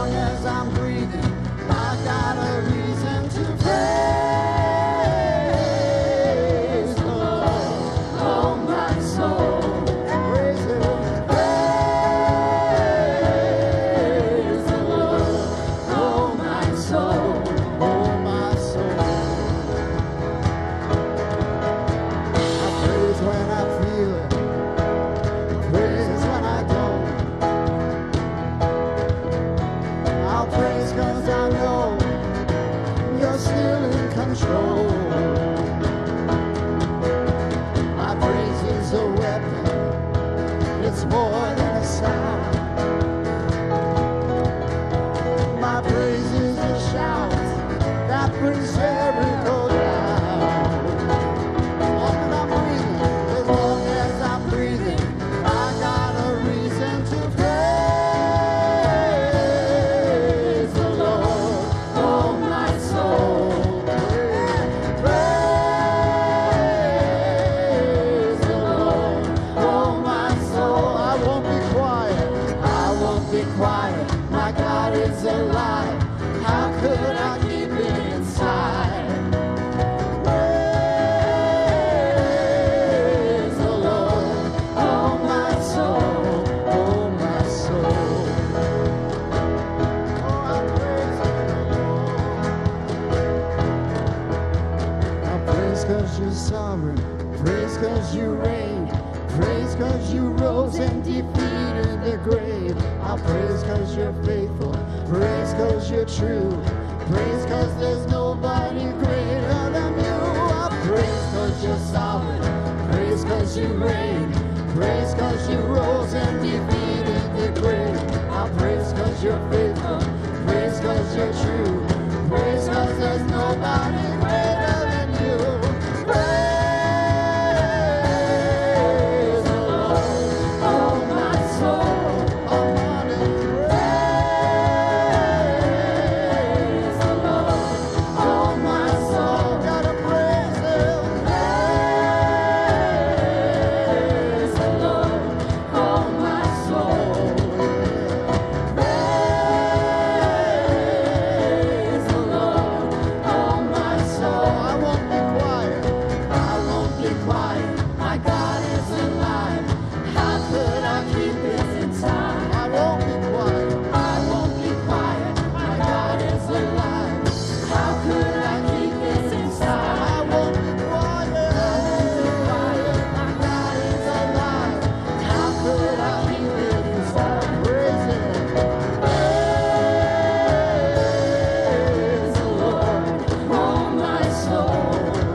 long as I'm breathing, I got a reason to praise the Lord. Oh, my soul, praise Him. Praise the Lord. Oh, my soul, oh, my soul. I praise when I feel it, praise when I don't. I'll praise 'cause I know You're still in control. My praise is a weapon, it's more than a sound. My praise is a shout that brings Jericho down. As long as I'm breathing, I got a reason to praise the Lord. Oh, my soul, praise the Lord. Oh, my soul, I won't be quiet. I won't be quiet. My God is alive. How could I keep it inside? Praise the Lord. Oh, my soul. Oh, my soul. Oh, I praise you, Lord. I praise 'cause you're sovereign. Praise 'cause you reign. Praise 'cause you rose and defeated the grave. I praise 'cause you're faithful. Praise 'cause you're true. Praise 'cause there's nobody greater than you. I praise 'cause you're sovereign. Praise 'cause you reign. Praise 'cause you rose and defeated the grave. I praise 'cause you're faithful. Praise 'cause you're true. Praise 'cause there's nobody greater than you. Praise the Lord. Oh, my soul. I want to praise the Lord. Oh, my soul. Gotta praise Him. Praise the Lord. Oh, my soul. Praise the Lord. Oh, my soul. I won't be quiet. I won't be quiet. My God is alive. How could I keep this inside? I won't be quiet. I won't be quiet. My God is alive. How could I keep this inside? I won't be quiet. I won't be quiet. My God is alive. How could I keep it inside? Praise Him. Praise the Lord. Oh, my soul.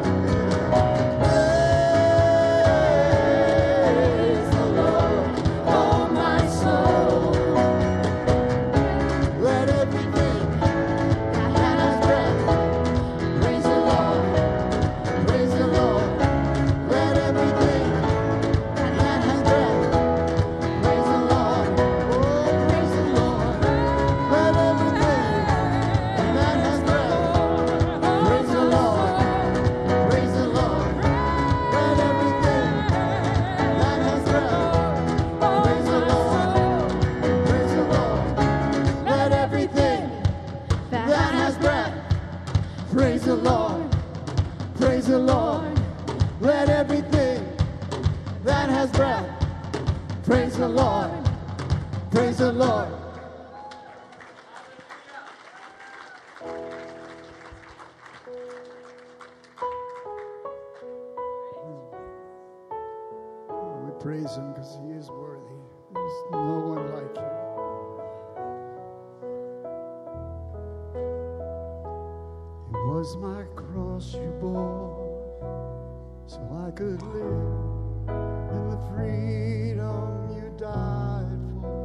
Praise the Lord. Oh, my soul. Let everything that has breath praise the Lord. Praise the Lord. Let everything that has breath praise the Lord. Oh, praise the Lord. Let everything that has breath praise the Lord. Praise the Lord. Let everything that has breath praise the Lord. Praise the Lord. Let everything that has breath praise the Lord. Praise the Lord. Let everything that has breath praise the Lord. Praise the Lord. We praise Him because He is worthy. There's no one like Him. It was my cross you bore, so I could live in the freedom you died for.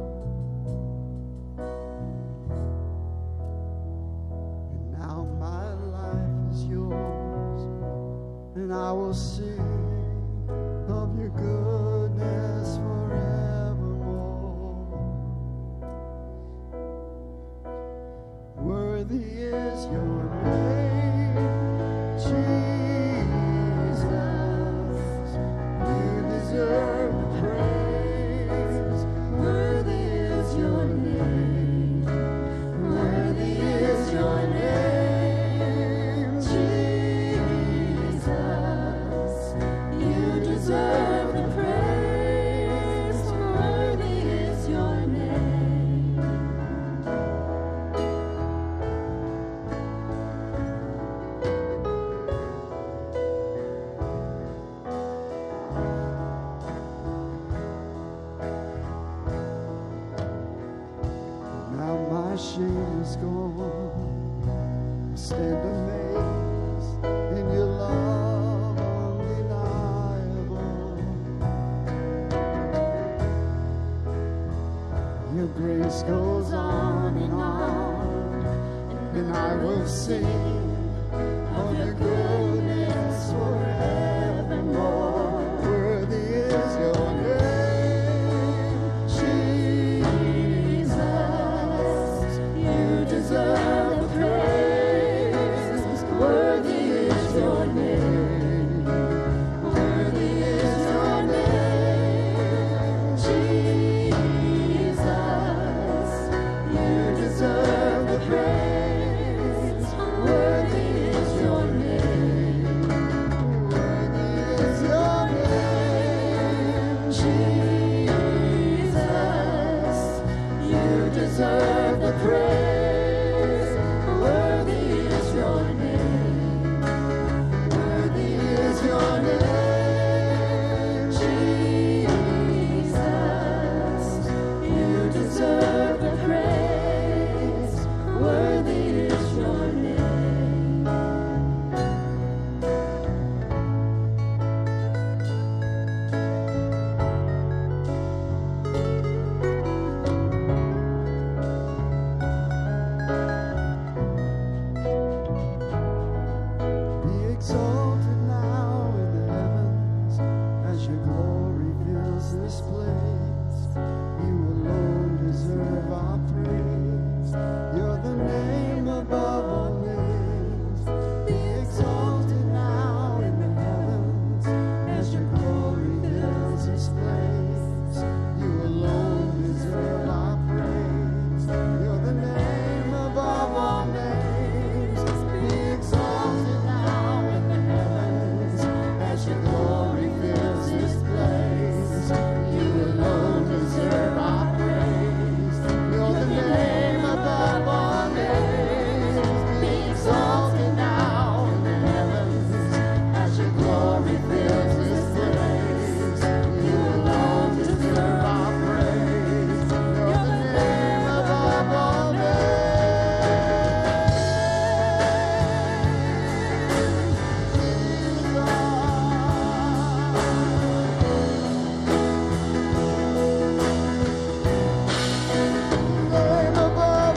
And now my life is yours, and I will sing of your goodness forevermore. Worthy is your name, Jesus. You deserve the praise. Worthy is your name. I stand amazed in your love undeniable. Your grace goes on, and I will sing of your goodness forevermore. Worthy is your name, Jesus. You deserve the praise. Worthy is your name. Worthy is your name, Jesus. You deserve the praise. Worthy is your name. Worthy is your name, Jesus. You deserve the praise. Worthy is your name. Worthy is your name, Jesus. You deserve the praise. Worthy is your name. Be exalted now in the heavens as your glory fills this place. You alone deserve our praise. You're the name above all names. Be exalted now in the heavens as your glory fills this place. You alone deserve our praise. You're the name above all names. Be exalted now in the heavens as your glory fills this place. You alone deserve our praise. You're the name above all names. Be exalted now in the heavens as your glory fills this place. You alone deserve our praise. You're the name above all name above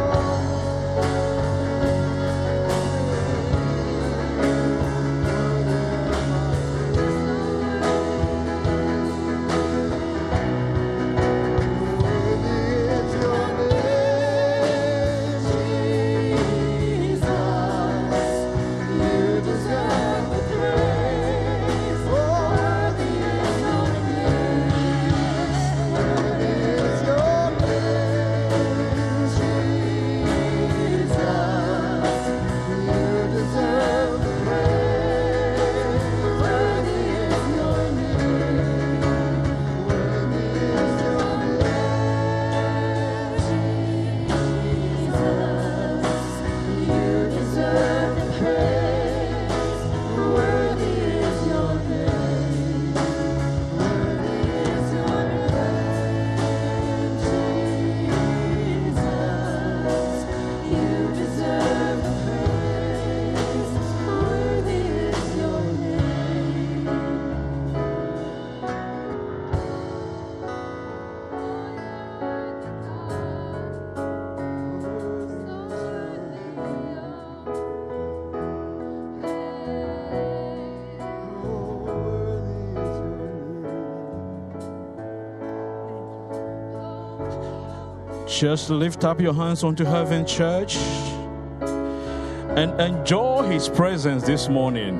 Just lift up your hands unto heaven, church, and enjoy His presence this morning.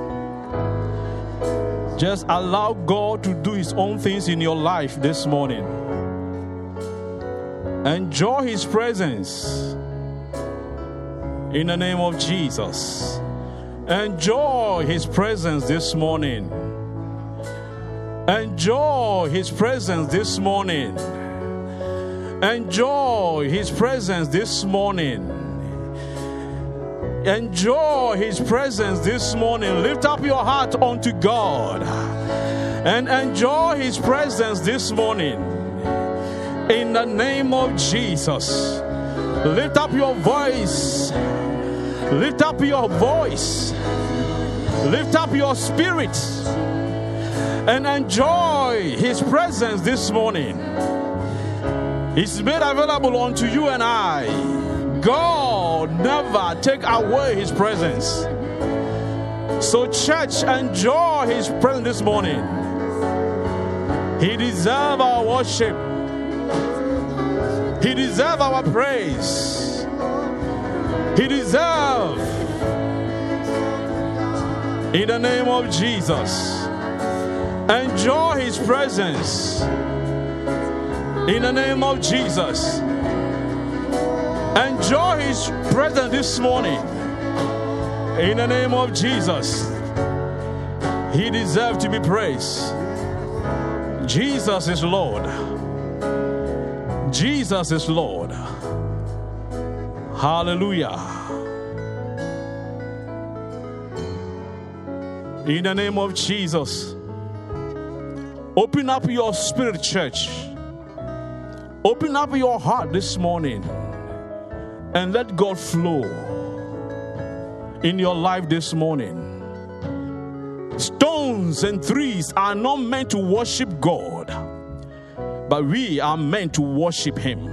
Just allow God to do His own things in your life this morning. Enjoy His presence in the name of Jesus. Enjoy His presence this morning. Enjoy His presence this morning. Enjoy His presence this morning. Enjoy His presence this morning. Lift up your heart unto God and enjoy His presence this morning. In the name of Jesus. Lift up your voice. Lift up your voice. Lift up your spirit and enjoy His presence this morning. It's made available unto you and I. God never take away His presence. So church, enjoy His presence this morning. He deserves our worship. He deserves our praise. He deserves. In the name of Jesus, enjoy His presence. In the name of Jesus, enjoy His presence this morning. In the name of Jesus, He deserves to be praised. Jesus is Lord. Jesus is Lord. Hallelujah. In the name of Jesus, open up your spirit, church. Open up your heart this morning and let God flow in your life this morning. Stones and trees are not meant to worship God, but we are meant to worship Him.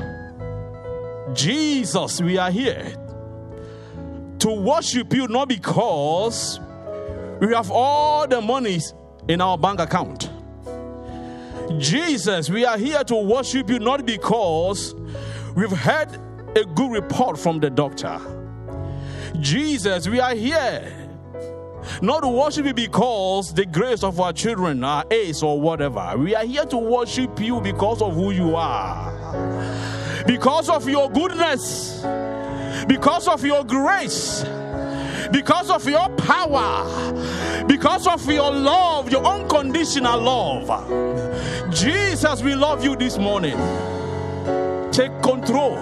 Jesus, we are here to worship You, not because we have all the monies in our bank account. Jesus, we are here to worship You, not because we've heard a good report from the doctor. Jesus, we are here not to worship You because the grace of our children are ace or whatever. We are here to worship You because of who You are, because of Your goodness, because of Your grace, because of Your power, because of Your love, Your unconditional love. Jesus, we love You this morning. Take control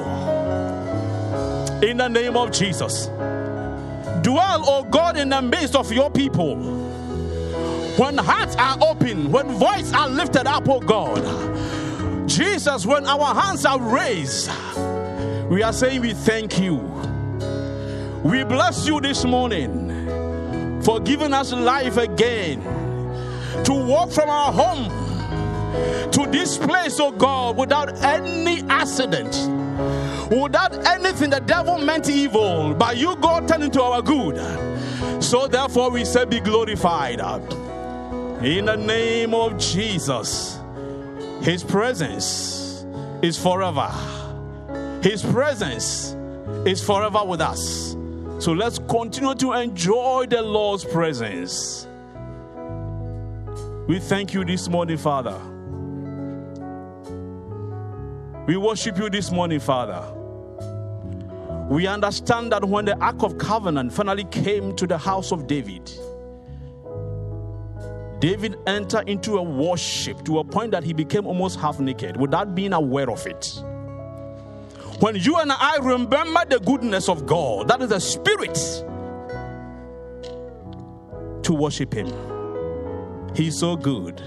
in the name of Jesus. Dwell, oh God, in the midst of Your people. When hearts are open, when voices are lifted up, oh God. Jesus, when our hands are raised, we are saying we thank You. We bless You this morning for giving us life again to walk from our home to this place, oh God, without any accident, without anything the devil meant evil, but You, God, turned into our good. So therefore we say, be glorified in the name of Jesus. His presence is forever. His presence is forever with us. So let's continue to enjoy the Lord's presence. We thank You this morning, Father. We worship You this morning, Father. We understand that when the Ark of Covenant finally came to the house of David, David entered into a worship to a point that he became almost half naked without being aware of it. When you and I remember the goodness of God, that is the spirit to worship Him. He's so good.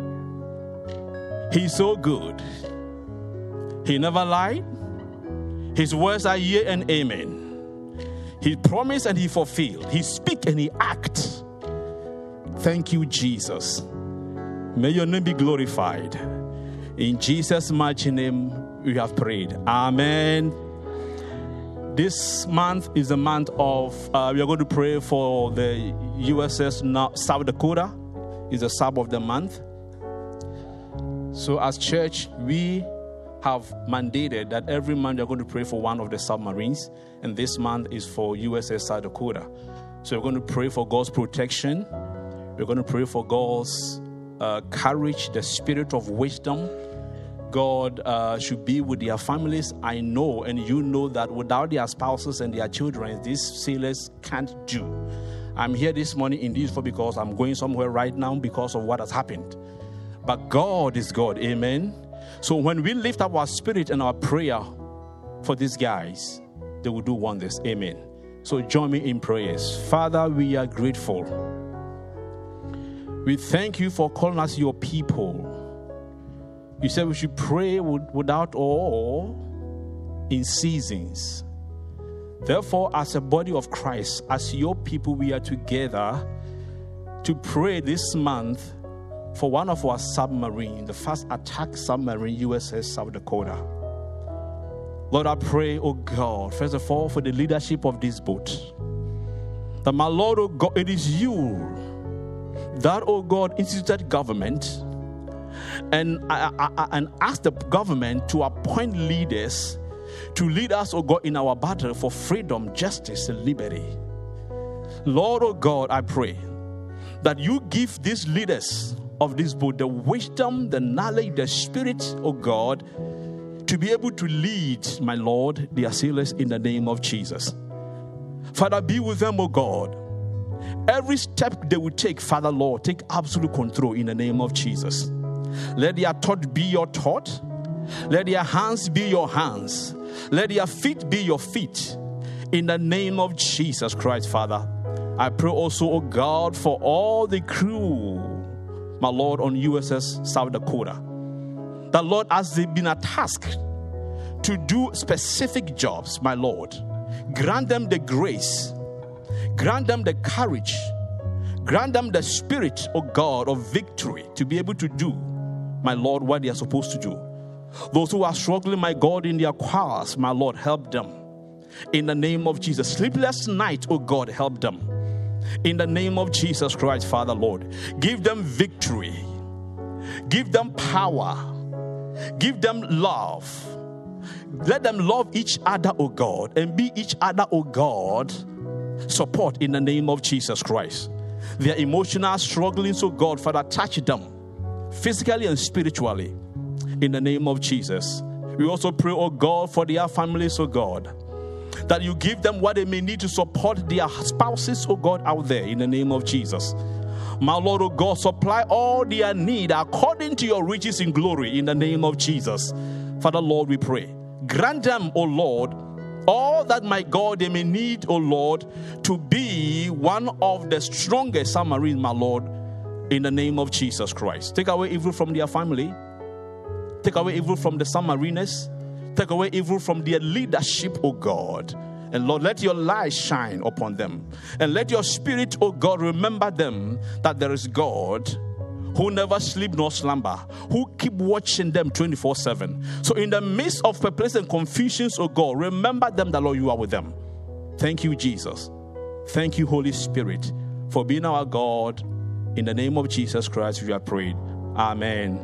He's so good. He never lied. His words are yea and amen. He promised and He fulfilled. He speak and He act. Thank You, Jesus. May Your name be glorified. In Jesus' mighty name we have prayed. Amen. This month is the month of, we are going to pray for the USS South Dakota. It's the sub of the month. So as church, we have mandated that every month we're going to pray for one of the submarines, and this month is for USS South Dakota. So we're going to pray for God's protection. We're going to pray for God's courage, the spirit of wisdom. God should be with their families. I know, and you know, that without their spouses and their children, these sailors can't do. I'm here this morning indeed because I'm going somewhere right now because of what has happened. But God is God. Amen. So when we lift up our spirit and our prayer for these guys, they will do wonders. Amen. So join me in prayers. Father, we are grateful. We thank You for calling us Your people. You said we should pray without awe in seasons. Therefore, as a body of Christ, as your people, we are together to pray this month for one of our submarine, the first attack submarine, USS South Dakota. Lord, I pray, oh God, first of all, for the leadership of this boat. That my Lord, oh God, it is you that, oh God, instituted government and ask the government to appoint leaders to lead us, oh God, in our battle for freedom, justice, and liberty. Lord, oh God, I pray that you give these leaders of this boat the wisdom, the knowledge, the spirit, oh God, to be able to lead, my Lord, the assailants in the name of Jesus. Father, be with them, oh God. Every step they will take, Father, Lord, take absolute control in the name of Jesus. Let their thought be your thought. Let their hands be your hands. Let their feet be your feet. In the name of Jesus Christ, Father. I pray also, oh God, for all the crew, my Lord, on USS South Dakota. That, Lord, as they've been tasked to do specific jobs, my Lord, grant them the grace, grant them the courage, grant them the spirit, oh God, of victory to be able to do, my Lord, what they are supposed to do. Those who are struggling, my God, in their cars, my Lord, help them. In the name of Jesus. Sleepless night, oh God, help them. In the name of Jesus Christ, Father, Lord. Give them victory. Give them power. Give them love. Let them love each other, oh God, and be each other, oh God, support in the name of Jesus Christ. Their emotional struggling, so God, Father, touch them physically and spiritually in the name of Jesus. We also pray, oh God, for their families, oh God, that you give them what they may need to support their spouses, oh God, out there in the name of Jesus. My Lord, oh God, supply all their need according to your riches in glory in the name of Jesus. Father, Lord, we pray. Grant them, oh Lord, all that, my God, they may need, oh Lord, to be one of the strongest submarines, my Lord, in the name of Jesus Christ. Take away evil from their family. Take away evil from the submariners. Take away evil from their leadership, oh God. And Lord, let your light shine upon them. And let your spirit, oh God, remember them that there is God who never sleep nor slumber, who keep watching them 24/7. So in the midst of perplexity and confusions, oh God, remember them that, Lord, you are with them. Thank you, Jesus. Thank you, Holy Spirit, for being our God. In the name of Jesus Christ, we have prayed. Amen.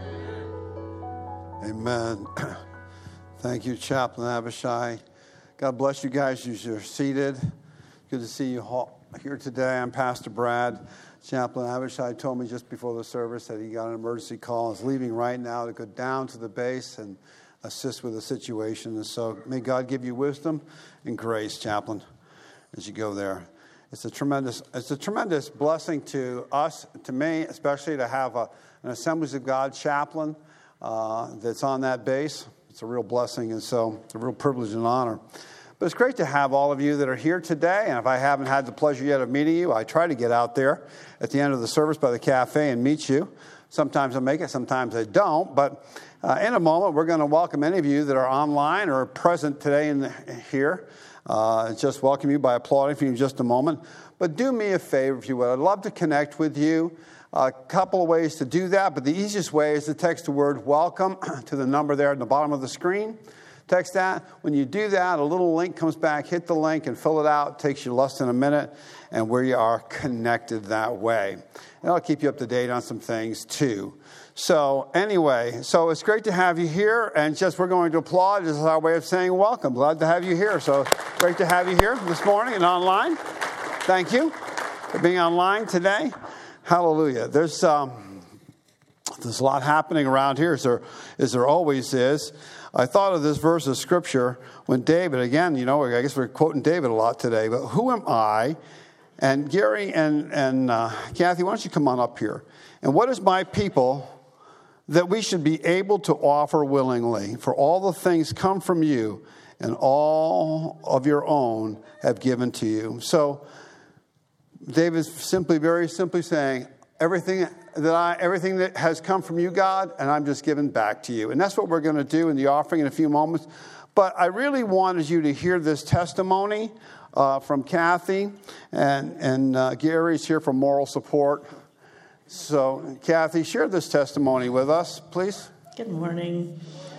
Amen. Thank you, Chaplain Abishai. God bless you guys as you're seated. Good to see you here today. I'm Pastor Brad. Chaplain Abishai told me just before the service that he got an emergency call. He's leaving right now to go down to the base and assist with the situation. And so may God give you wisdom and grace, Chaplain, as you go there. It's a tremendous blessing to us, to me, especially to have an Assemblies of God chaplain that's on that base. It's a real blessing, and so it's a real privilege and honor. But it's great to have all of you that are here today, and if I haven't had the pleasure yet of meeting you, I try to get out there at the end of the service by the cafe and meet you. Sometimes I make it, sometimes I don't, but in a moment we're going to welcome any of you that are online or present today here. Just welcome you by applauding for you in just a moment. But do me a favor, if you would. I'd love to connect with you. A couple of ways to do that, but the easiest way is to text the word welcome to the number there at the bottom of the screen. Text that. When you do that, a little link comes back. Hit the link and fill it out. It takes you less than a minute, and we are connected that way. And I'll keep you up to date on some things too. So anyway, so it's great to have you here, and just we're going to applaud. This is our way of saying welcome. Glad to have you here. So great to have you here this morning and online. Thank you for being online today. Hallelujah. There's a lot happening around here, as there always is. I thought of this verse of Scripture when David, again, you know, I guess we're quoting David a lot today, but who am I? And Gary and Kathy, why don't you come on up here? And what is my people that we should be able to offer willingly? For all the things come from you, and all of your own have given to you. So David's very simply saying, everything that has come from you, God, and I'm just giving back to you. And that's what we're going to do in the offering in a few moments. But I really wanted you to hear this testimony from Kathy. And Gary's here for moral support. So, Kathy, share this testimony with us, please. Good morning.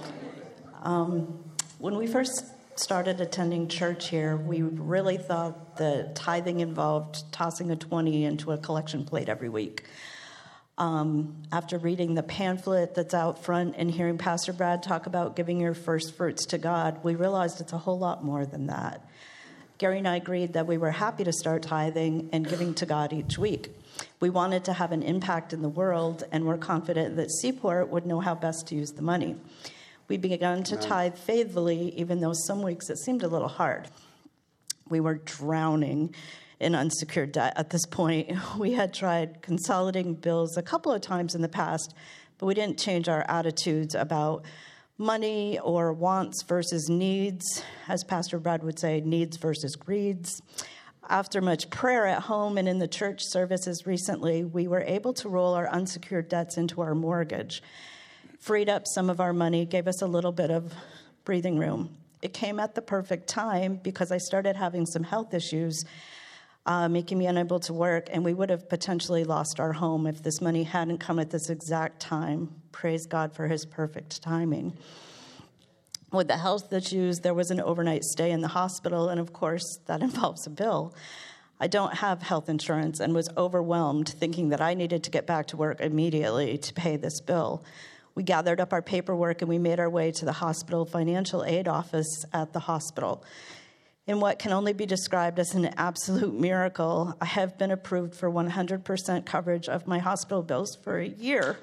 When we first started attending church here, we really thought that tithing involved tossing a 20 into a collection plate every week. After reading the pamphlet that's out front and hearing Pastor Brad talk about giving your first fruits to God, we realized it's a whole lot more than that. Gary and I agreed that we were happy to start tithing and giving to God each week. We wanted to have an impact in the world, and we're confident that Seaport would know how best to use the money. We began to tithe faithfully, even though some weeks it seemed a little hard. We were drowning in unsecured debt at this point. We had tried consolidating bills a couple of times in the past, but we didn't change our attitudes about money or wants versus needs. As Pastor Brad would say, needs versus greeds. After much prayer at home and in the church services recently, we were able to roll our unsecured debts into our mortgage. Freed up some of our money, gave us a little bit of breathing room. It came at the perfect time because I started having some health issues, making me unable to work, and we would have potentially lost our home if this money hadn't come at this exact time. Praise God for his perfect timing. With the health issues, there was an overnight stay in the hospital, and of course, that involves a bill. I don't have health insurance and was overwhelmed thinking that I needed to get back to work immediately to pay this bill. We gathered up our paperwork and we made our way to the hospital financial aid office at the hospital. In what can only be described as an absolute miracle, I have been approved for 100% coverage of my hospital bills for a year.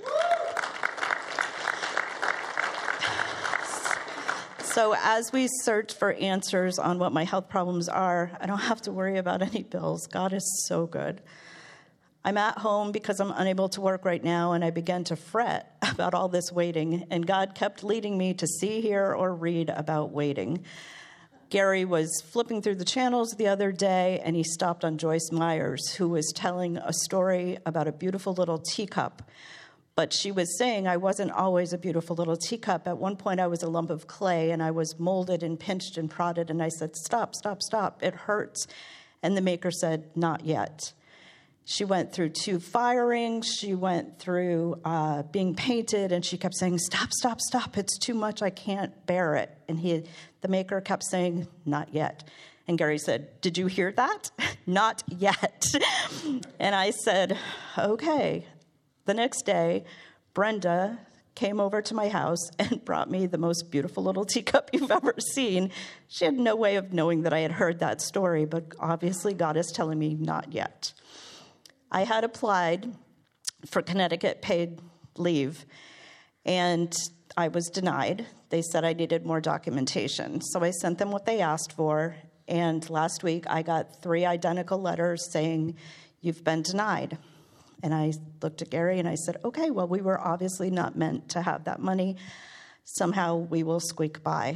So as we search for answers on what my health problems are, I don't have to worry about any bills. God is so good. I'm at home because I'm unable to work right now, and I began to fret about all this waiting, and God kept leading me to see, hear, or read about waiting. Gary was flipping through the channels the other day, and he stopped on Joyce Myers, who was telling a story about a beautiful little teacup. But she was saying I wasn't always a beautiful little teacup. At one point, I was a lump of clay, and I was molded and pinched and prodded, and I said, stop, stop, stop, it hurts. And the maker said, not yet. She went through 2 firings. She went through being painted, and she kept saying, stop, stop, stop, it's too much, I can't bear it. And the maker kept saying, not yet. And Gary said, did you hear that? Not yet. And I said, okay. The next day, Brenda came over to my house and brought me the most beautiful little teacup you've ever seen. She had no way of knowing that I had heard that story, but obviously God is telling me not yet. I had applied for Connecticut paid leave, and I was denied. They said I needed more documentation. So I sent them what they asked for, and last week I got 3 identical letters saying, you've been denied. And I looked at Gary and I said, okay, well, we were obviously not meant to have that money. Somehow we will squeak by.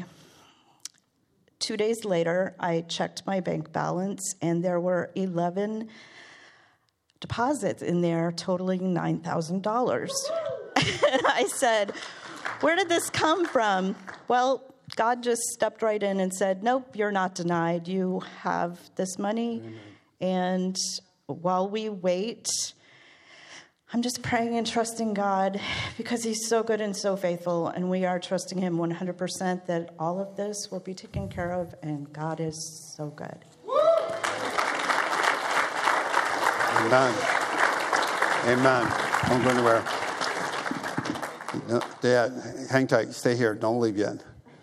2 days later, I checked my bank balance, and there were 11 deposits in there totaling $9,000. And I said, where did this come from? Well, God just stepped right in and said, nope, you're not denied. You have this money. Amen. And while we wait, I'm just praying and trusting God because he's so good and so faithful, and we are trusting him 100% that all of this will be taken care of, and God is so good. Amen. Amen. Don't go anywhere. No, Dad, hang tight. Stay here. Don't leave yet.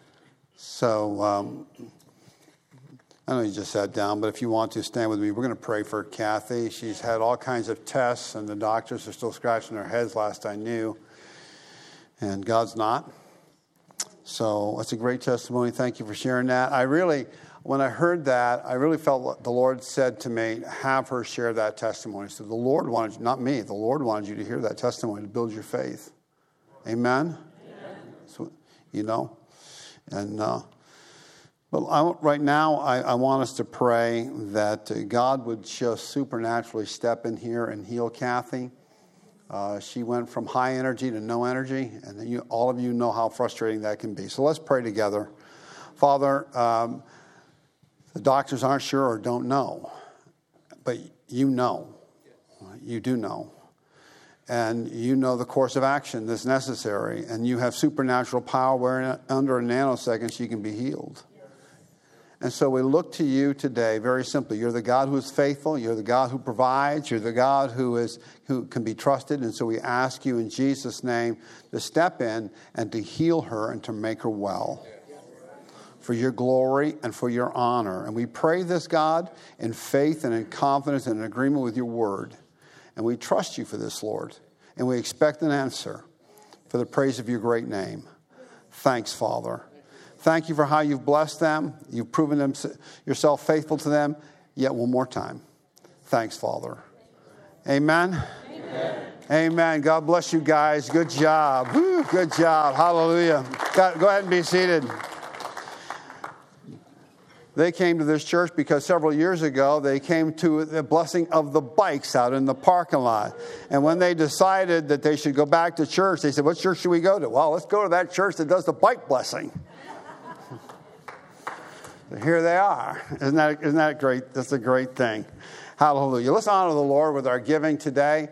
So, I know you just sat down, but if you want to, stand with me. We're going to pray for Kathy. She's had all kinds of tests, and the doctors are still scratching their heads last I knew. And God's not. So that's a great testimony. Thank you for sharing that. When I heard that, I really felt the Lord said to me, have her share that testimony. So the Lord wanted, not me, the Lord wanted you to hear that testimony to build your faith. Amen? So, and but right now, I want us to pray that God would just supernaturally step in here and heal Kathy. She went from high energy to no energy, and all of you know how frustrating that can be. So let's pray together. Father, the doctors aren't sure or don't know, but you know. You do know. And you know the course of action that's necessary. And you have supernatural power where under a nanosecond she can be healed. And so we look to you today very simply. You're the God who is faithful. You're the God who provides. You're the God who can be trusted. And so we ask you in Jesus' name to step in and to heal her and to make her well. For your glory and for your honor. And we pray this, God, in faith and in confidence and in agreement with your word. And we trust you for this, Lord. And we expect an answer for the praise of your great name. Thanks, Father. Thank you for how you've blessed them. You've proven yourself faithful to them. Yet one more time. Thanks, Father. Amen. Amen. Amen. God bless you guys. Good job. Woo, good job. Hallelujah. Go ahead and be seated. They came to this church because several years ago they came to the blessing of the bikes out in the parking lot. And when they decided that they should go back to church, they said, what church should we go to? Well, let's go to that church that does the bike blessing. Here they are. Isn't that great? That's a great thing. Hallelujah. Let's honor the Lord with our giving today.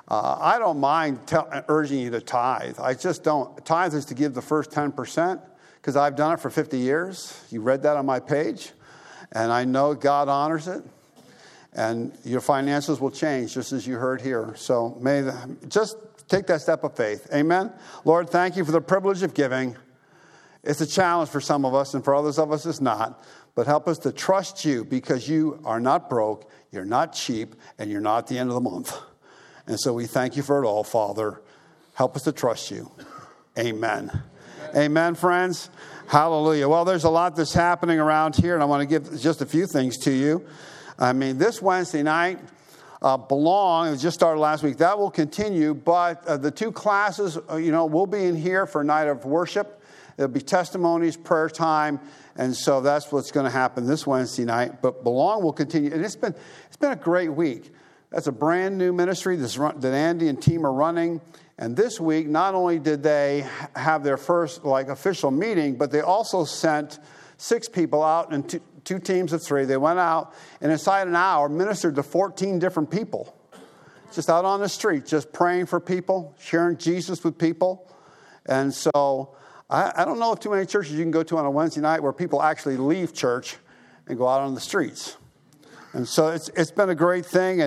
I don't mind urging you to tithe. I just don't. Tithe is to give the first 10%. Because I've done it for 50 years. You read that on my page. And I know God honors it. And your finances will change, just as you heard here. So just take that step of faith. Amen? Lord, thank you for the privilege of giving. It's a challenge for some of us, and for others of us it's not. But help us to trust you, because you are not broke, you're not cheap, and you're not at the end of the month. And so we thank you for it all, Father. Help us to trust you. Amen. Amen, friends. Hallelujah. Well, there's a lot that's happening around here, and I want to give just a few things to you. I mean, this Wednesday night, Belong, it just started last week. That will continue, but the two classes, will be in here for a night of worship. There'll be testimonies, prayer time, and so that's what's going to happen this Wednesday night. But Belong will continue, and it's been a great week. That's a brand new ministry that Andy and team are running. And this week, not only did they have their first official meeting, but they also sent 6 people out in two teams of 3. They went out and inside an hour ministered to 14 different people. Just out on the street, just praying for people, sharing Jesus with people. And so I don't know of too many churches you can go to on a Wednesday night where people actually leave church and go out on the streets. And so it's been a great thing.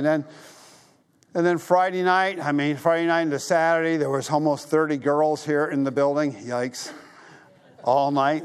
And then Friday night into Saturday, there was almost 30 girls here in the building. Yikes. All night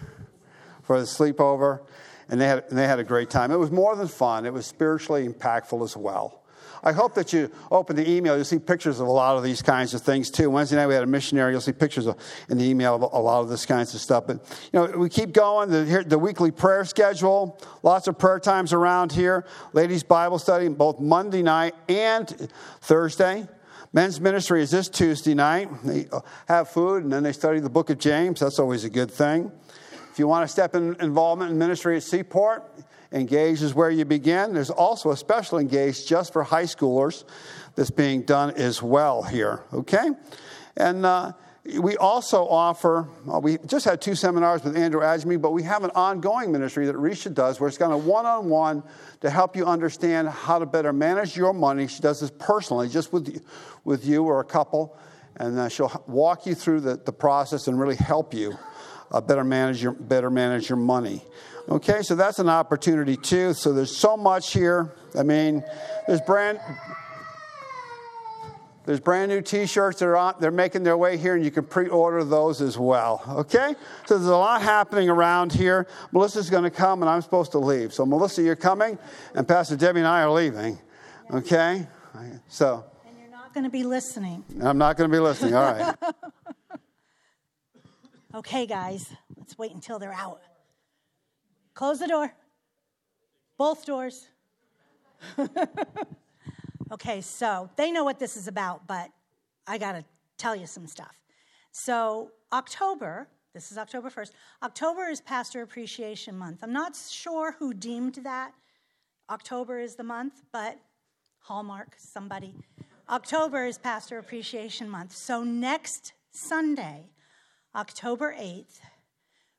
for the sleepover. And they had a great time. It was more than fun. It was spiritually impactful as well. I hope that you open the email. You'll see pictures of a lot of these kinds of things, too. Wednesday night, we had a missionary. You'll see pictures in the email of a lot of this kinds of stuff. But, we keep going. The weekly prayer schedule, lots of prayer times around here. Ladies' Bible study, both Monday night and Thursday. Men's ministry is this Tuesday night. They have food, and then they study the book of James. That's always a good thing. If you want to step in involvement in ministry at Seaport, Engage is where you begin. There's also a special Engage just for high schoolers that's being done as well here, okay? And we also offer, we just had 2 seminars with Andrew Ajmi, but we have an ongoing ministry that Risha does where it's kind of one-on-one to help you understand how to better manage your money. She does this personally, just with you or a couple, and she'll walk you through the process and really help you better manage your money. Okay, so that's an opportunity too. So there's so much here. I mean, there's brand new T-shirts that they're making their way here, and you can pre-order those as well. Okay, so there's a lot happening around here. Melissa's going to come, and I'm supposed to leave. So Melissa, you're coming, and Pastor Debbie and I are leaving. Okay, so. And you're not going to be listening. I'm not going to be listening. All right. Okay, guys, let's wait until they're out. Close the door. Both doors. Okay, so they know what this is about, but I got to tell you some stuff. So October, this is October 1st. October is Pastor Appreciation Month. I'm not sure who deemed that October is the month, but Hallmark, somebody. October is Pastor Appreciation Month. So next Sunday, October 8th,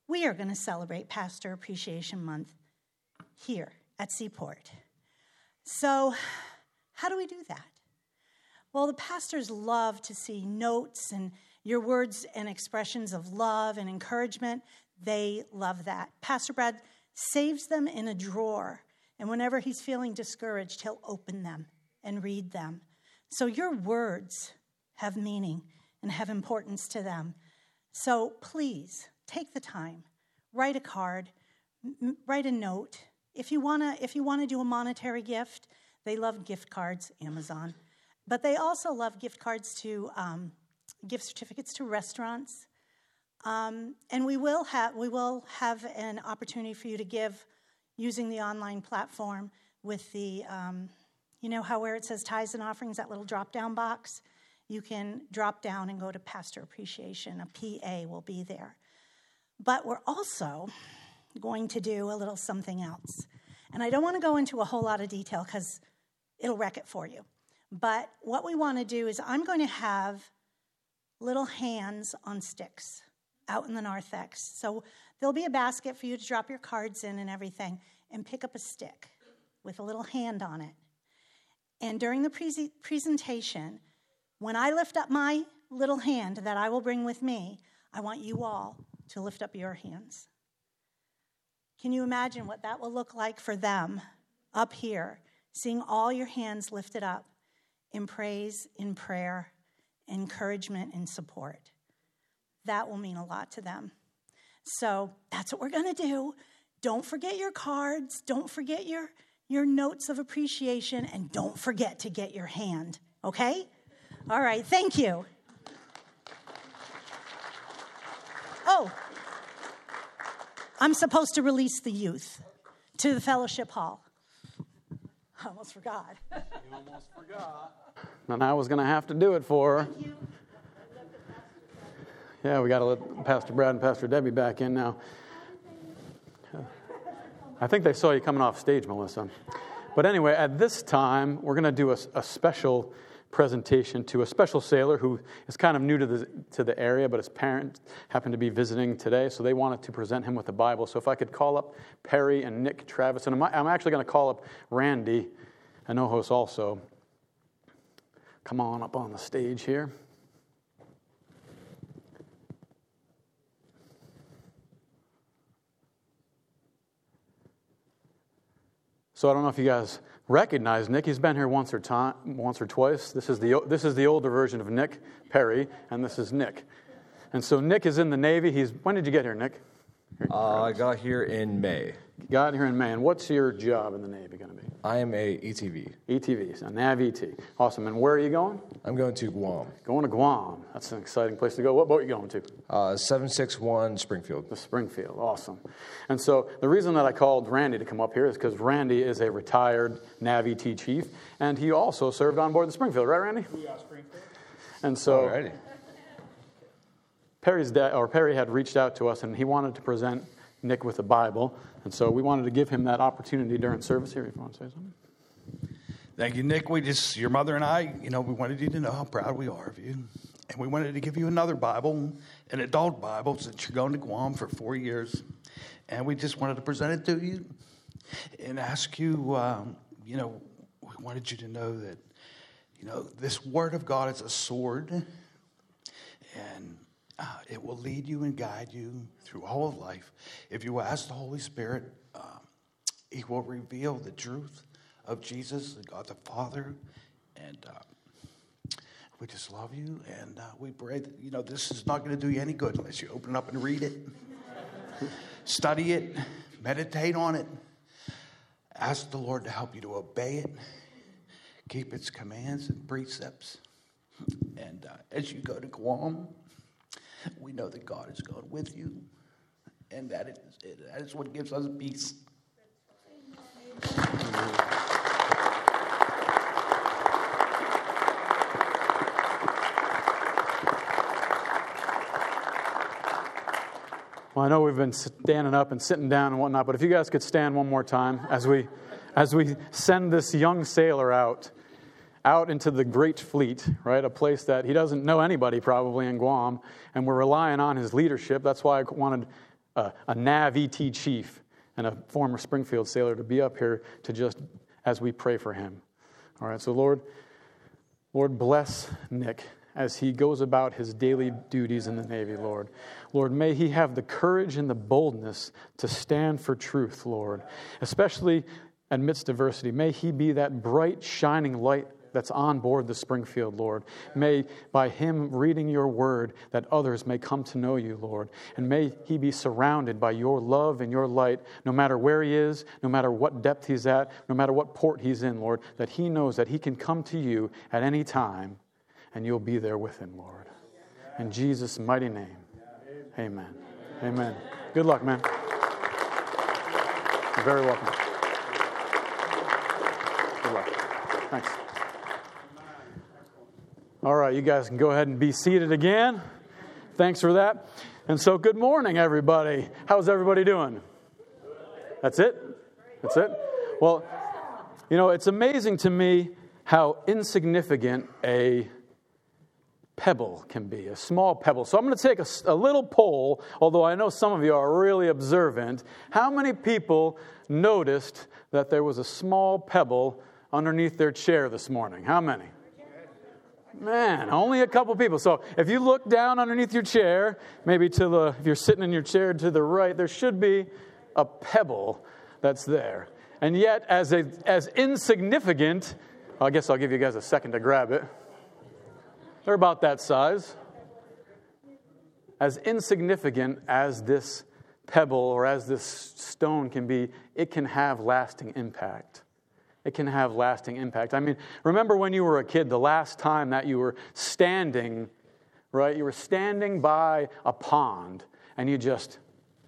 we are going to celebrate Pastor Appreciation Month here at Seaport. So how do we do that? Well, the pastors love to see notes and your words and expressions of love and encouragement. They love that. Pastor Brad saves them in a drawer, and whenever he's feeling discouraged, he'll open them and read them. So your words have meaning and have importance to them. So please take the time, write a card, write a note. If you want to do a monetary gift, they love gift cards, Amazon. But they also love gift cards to gift certificates to restaurants. And we will have an opportunity for you to give using the online platform with the, you know how where it says tithes and offerings, that little drop-down box? You can drop down and go to Pastor Appreciation. A PA will be there. But we're also going to do a little something else. And I don't want to go into a whole lot of detail because it'll wreck it for you. But what we want to do is I'm going to have little hands on sticks out in the narthex. So there'll be a basket for you to drop your cards in and everything, and pick up a stick with a little hand on it. And during the presentation, when I lift up my little hand that I will bring with me, I want you all to lift up your hands. Can you imagine what that will look like for them up here, seeing all your hands lifted up in praise, in prayer, encouragement, and support? That will mean a lot to them. So that's what we're going to do. Don't forget your cards. Don't forget your notes of appreciation. And don't forget to get your hand. Okay? All right. Thank you. Oh, I'm supposed to release the youth to the fellowship hall. I almost forgot. You almost forgot. And I was going to have to do it for her. Thank you. Yeah, we got to let Pastor Brad and Pastor Debbie back in now. I think they saw you coming off stage, Melissa. But anyway, at this time, we're going to do a special presentation to a special sailor who is kind of new to the area, but his parents happen to be visiting today, so they wanted to present him with the Bible. So if I could call up Perry and Nick Travis, and I'm actually going to call up Randy Anojos also. Come on up on the stage here. So I don't know if you guys recognize Nick. He's been here once or twice. This is the older version of Nick Perry, and this is Nick. And so Nick is in the Navy. When did you get here, Nick? I got here in May. Got here in May. And what's your job in the Navy going to be? I am a ETV. ETV, so Nav ET. Awesome. And where are you going? I'm going to Guam. Going to Guam. That's an exciting place to go. What boat are you going to? 761 Springfield. The Springfield. Awesome. And so the reason that I called Randy to come up here is because Randy is a retired Nav ET chief, and he also served on board the Springfield. Right, Randy? We are Springfield. And so Alrighty. Perry had reached out to us, and he wanted to present Nick with the Bible. And so we wanted to give him that opportunity during service here, if you want to say something. Thank you, Nick. Your mother and I, we wanted you to know how proud we are of you. And we wanted to give you another Bible, an adult Bible, since you're going to Guam for 4 years. And we just wanted to present it to you and ask you, we wanted you to know that, this Word of God is a sword. And it will lead you and guide you through all of life. If you ask the Holy Spirit, He will reveal the truth of Jesus, God the Father. And we just love you. And we pray that, this is not going to do you any good unless you open it up and read it. Study it. Meditate on it. Ask the Lord to help you to obey it. Keep its commands and precepts. And as you go to Guam, we know that God is going with you, and that is what gives us peace. Well, I know we've been standing up and sitting down and whatnot, but if you guys could stand one more time as we send this young sailor out into the great fleet, right? A place that he doesn't know anybody probably in Guam, and we're relying on his leadership. That's why I wanted a NAV ET chief and a former Springfield sailor to be up here to just, as we pray for him. All right, so Lord, bless Nick as he goes about his daily duties in the Navy, Lord. Lord, may he have the courage and the boldness to stand for truth, Lord, especially amidst adversity. May he be that bright, shining light that's on board the Springfield, Lord. May, by him reading your word, that others may come to know you, Lord. And may he be surrounded by your love and your light, no matter where he is, no matter what depth he's at, no matter what port he's in, Lord, that he knows that he can come to you at any time, and you'll be there with him, Lord. In Jesus' mighty name, amen. Amen. Good luck, man. You're very welcome. Good luck. Thanks. All right, you guys can go ahead and be seated again. Thanks for that. And so, good morning, everybody. How's everybody doing? That's it? That's it? Well, you know, it's amazing to me how insignificant a pebble can be, a small pebble. So I'm going to take a little poll, although I know some of you are really observant. How many people noticed that there was a small pebble underneath their chair this morning? How many? Man, only a couple people. So if you look down underneath your chair, maybe if you're sitting in your chair to the right, there should be a pebble that's there. And yet, as insignificant, I guess I'll give you guys a second to grab it. They're about that size. As insignificant as this pebble or as this stone can be, it can have lasting impact. It can have lasting impact. I mean, remember when you were a kid, the last time that you were standing, right? You were standing by a pond and you just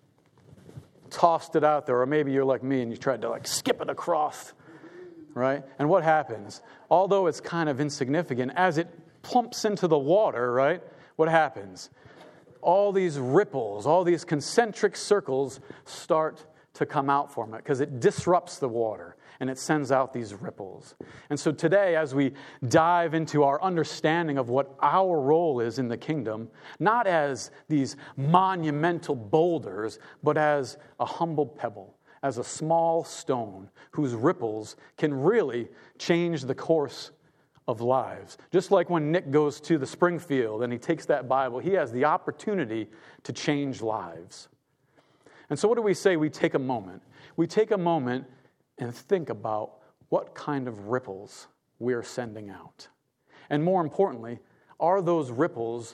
tossed it out there. Or maybe you're like me and you tried to skip it across, right? And what happens? Although it's kind of insignificant, as it plumps into the water, right? What happens? All these ripples, all these concentric circles start to come out from it because it disrupts the water. And it sends out these ripples. And so today, as we dive into our understanding of what our role is in the kingdom, not as these monumental boulders, but as a humble pebble, as a small stone whose ripples can really change the course of lives. Just like when Nick goes to the Springfield and he takes that Bible, he has the opportunity to change lives. And so what do we say? We take a moment. We take a moment and think about what kind of ripples we're sending out. And more importantly, are those ripples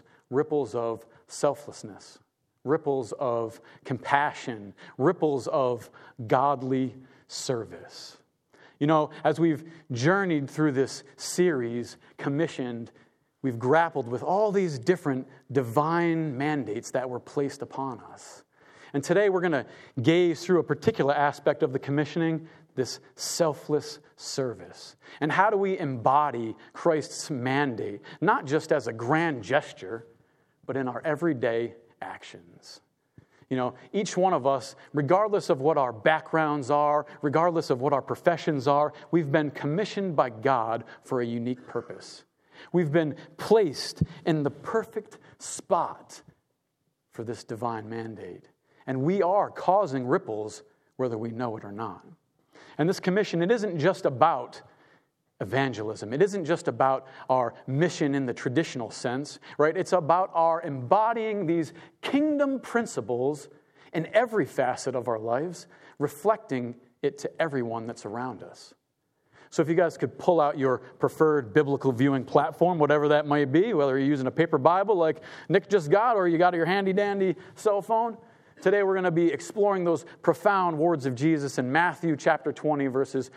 of selflessness, ripples of compassion, ripples of godly service? You know, as we've journeyed through this series, Commissioned, we've grappled with all these different divine mandates that were placed upon us. And today we're going to gaze through a particular aspect of the commissioning, this selfless service. And how do we embody Christ's mandate, not just as a grand gesture, but in our everyday actions? You know, each one of us, regardless of what our backgrounds are, regardless of what our professions are, we've been commissioned by God for a unique purpose. We've been placed in the perfect spot for this divine mandate. And we are causing ripples whether we know it or not. And this commission, it isn't just about evangelism. It isn't just about our mission in the traditional sense, right? It's about our embodying these kingdom principles in every facet of our lives, reflecting it to everyone that's around us. So if you guys could pull out your preferred biblical viewing platform, whatever that might be, whether you're using a paper Bible like Nick just got, or you got your handy-dandy cell phone, today we're going to be exploring those profound words of Jesus in Matthew chapter 20, verses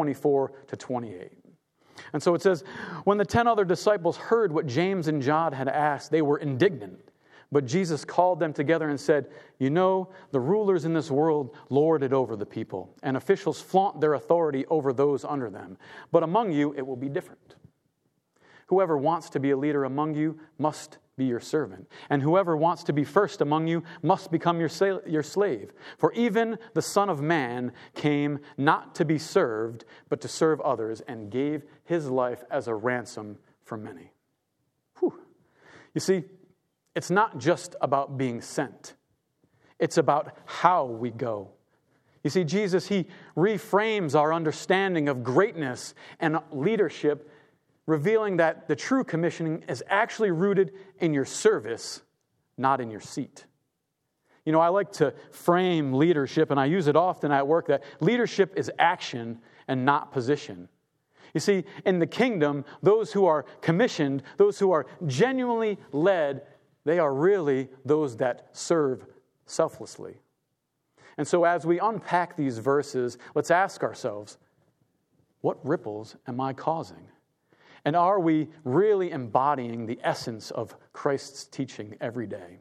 24 to 28. And so it says, when the 10 other disciples heard what James and John had asked, they were indignant. But Jesus called them together and said, you know, the rulers in this world lord it over the people, and officials flaunt their authority over those under them. But among you it will be different. Whoever wants to be a leader among you must be your servant. And whoever wants to be first among you must become your slave. For even the Son of Man came not to be served, but to serve others, and gave his life as a ransom for many. Whew. You see, it's not just about being sent. It's about how we go. You see, Jesus, he reframes our understanding of greatness and leadership, revealing that the true commissioning is actually rooted in your service, not in your seat. You know, I like to frame leadership, and I use it often at work, that leadership is action and not position. You see, in the kingdom, those who are commissioned, those who are genuinely led, they are really those that serve selflessly. And so as we unpack these verses, let's ask ourselves, what ripples am I causing? And are we really embodying the essence of Christ's teaching every day?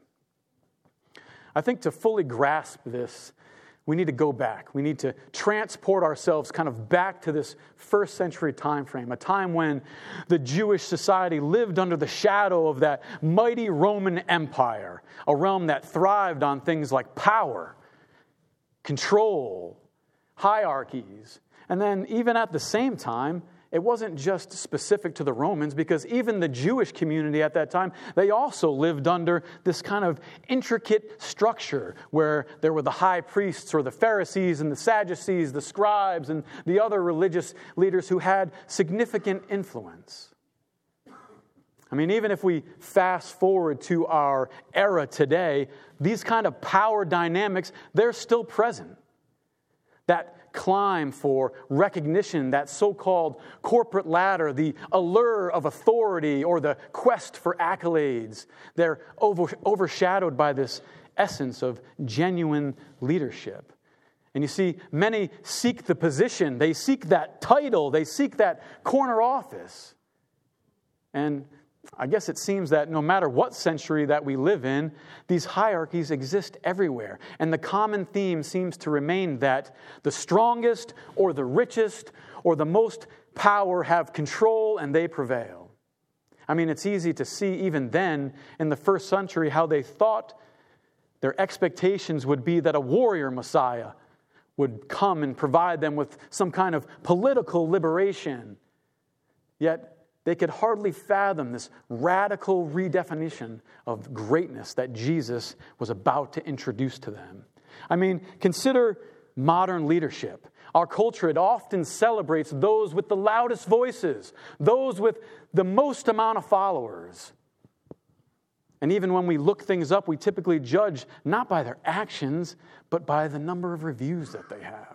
I think to fully grasp this, we need to go back. We need to transport ourselves kind of back to this first century time frame, a time when the Jewish society lived under the shadow of that mighty Roman Empire, a realm that thrived on things like power, control, hierarchies. And then even at the same time, it wasn't just specific to the Romans, because even the Jewish community at that time, they also lived under this kind of intricate structure where there were the high priests or the Pharisees and the Sadducees, the scribes and the other religious leaders who had significant influence. I mean, even if we fast forward to our era today, these kind of power dynamics, they're still present. That climb for recognition, that so-called corporate ladder, the allure of authority or the quest for accolades, they're overshadowed by this essence of genuine leadership. And you see, many seek the position, they seek that title, they seek that corner office. And I guess it seems that no matter what century that we live in, these hierarchies exist everywhere. And the common theme seems to remain that the strongest or the richest or the most power have control and they prevail. I mean, it's easy to see even then in the first century how they thought their expectations would be that a warrior Messiah would come and provide them with some kind of political liberation. Yet, they could hardly fathom this radical redefinition of greatness that Jesus was about to introduce to them. I mean, consider modern leadership. Our culture, it often celebrates those with the loudest voices, those with the most amount of followers. And even when we look things up, we typically judge not by their actions, but by the number of reviews that they have.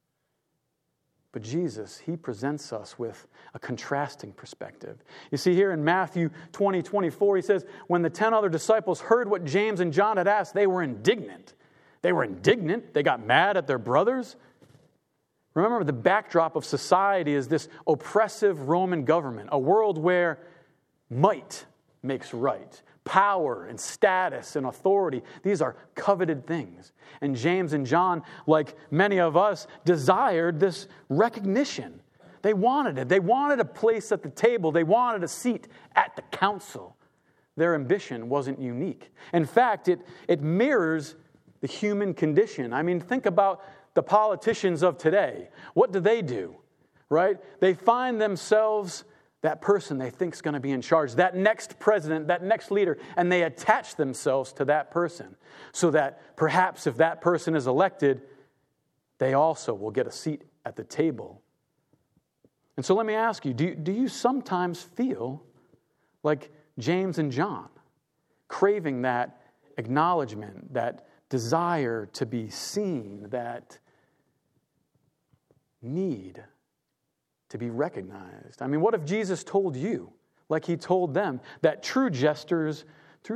But Jesus, he presents us with a contrasting perspective. You see here in Matthew 20:24, he says, when the 10 other disciples heard what James and John had asked, they were indignant. They were indignant. They got mad at their brothers. Remember, the backdrop of society is this oppressive Roman government, a world where might makes right. Power and status and authority, these are coveted things. And James and John, like many of us, desired this recognition. They wanted it. They wanted a place at the table. They wanted a seat at the council. Their ambition wasn't unique. In fact, it mirrors the human condition. I mean, think about the politicians of today. What do? Right? They find themselves that person they think is going to be in charge, that next president, that next leader, and they attach themselves to that person so that perhaps if that person is elected, they also will get a seat at the table. And so let me ask you, do you sometimes feel like James and John, craving that acknowledgement, that desire to be seen, that need to be recognized? I mean, what if Jesus told you, like he told them, that true gestures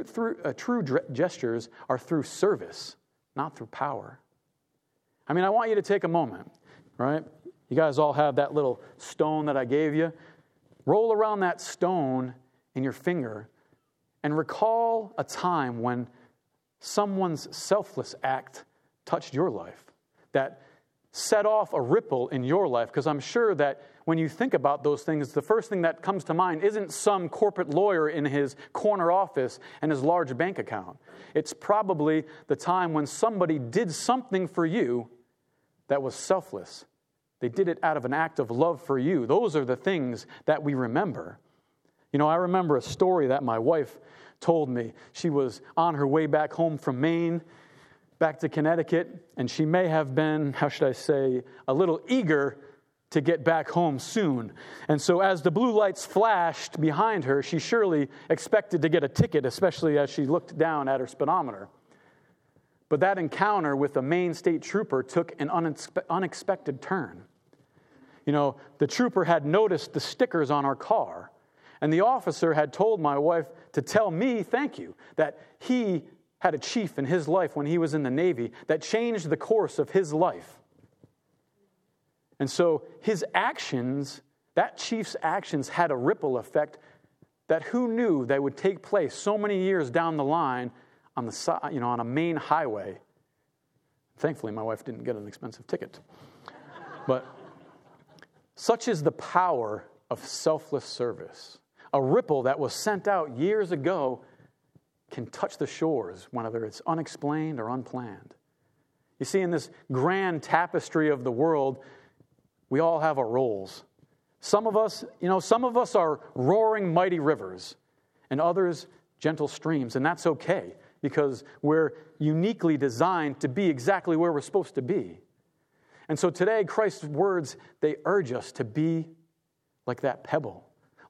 are through service, not through power? I mean, I want you to take a moment, right? You guys all have that little stone that I gave you. Roll around that stone in your finger and recall a time when someone's selfless act touched your life, that set off a ripple in your life. Because I'm sure that when you think about those things, the first thing that comes to mind isn't some corporate lawyer in his corner office and his large bank account. It's probably the time when somebody did something for you that was selfless. They did it out of an act of love for you. Those are the things that we remember. You know, I remember a story that my wife told me. She was on her way back home from Maine. back to Connecticut, and she may have been, how should I say, a little eager to get back home soon. And so as the blue lights flashed behind her, she surely expected to get a ticket, especially as she looked down at her speedometer. But that encounter with a Maine state trooper took an unexpected turn. You know, the trooper had noticed the stickers on our car, and the officer had told my wife to tell me thank you, that he had a chief in his life when he was in the Navy that changed the course of his life. And so his actions, that chief's actions, had a ripple effect that who knew they would take place so many years down the line on the side, on a main highway. Thankfully, my wife didn't get an expensive ticket. But such is the power of selfless service. A ripple that was sent out years ago can touch the shores, whether it's unexplained or unplanned. You see, in this grand tapestry of the world, we all have our roles. Some of us are roaring mighty rivers, and others gentle streams, and that's okay, because we're uniquely designed to be exactly where we're supposed to be. And so today, Christ's words, they urge us to be like that pebble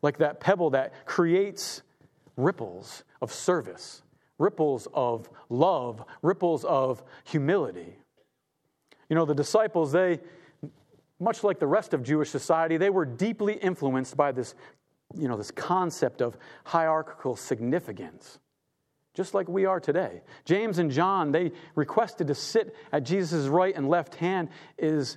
that creates ripples of service, ripples of love, ripples of humility. You know, the disciples, they, much like the rest of Jewish society, they were deeply influenced by this concept of hierarchical significance, just like we are today. James and John, they requested to sit at Jesus' right and left hand is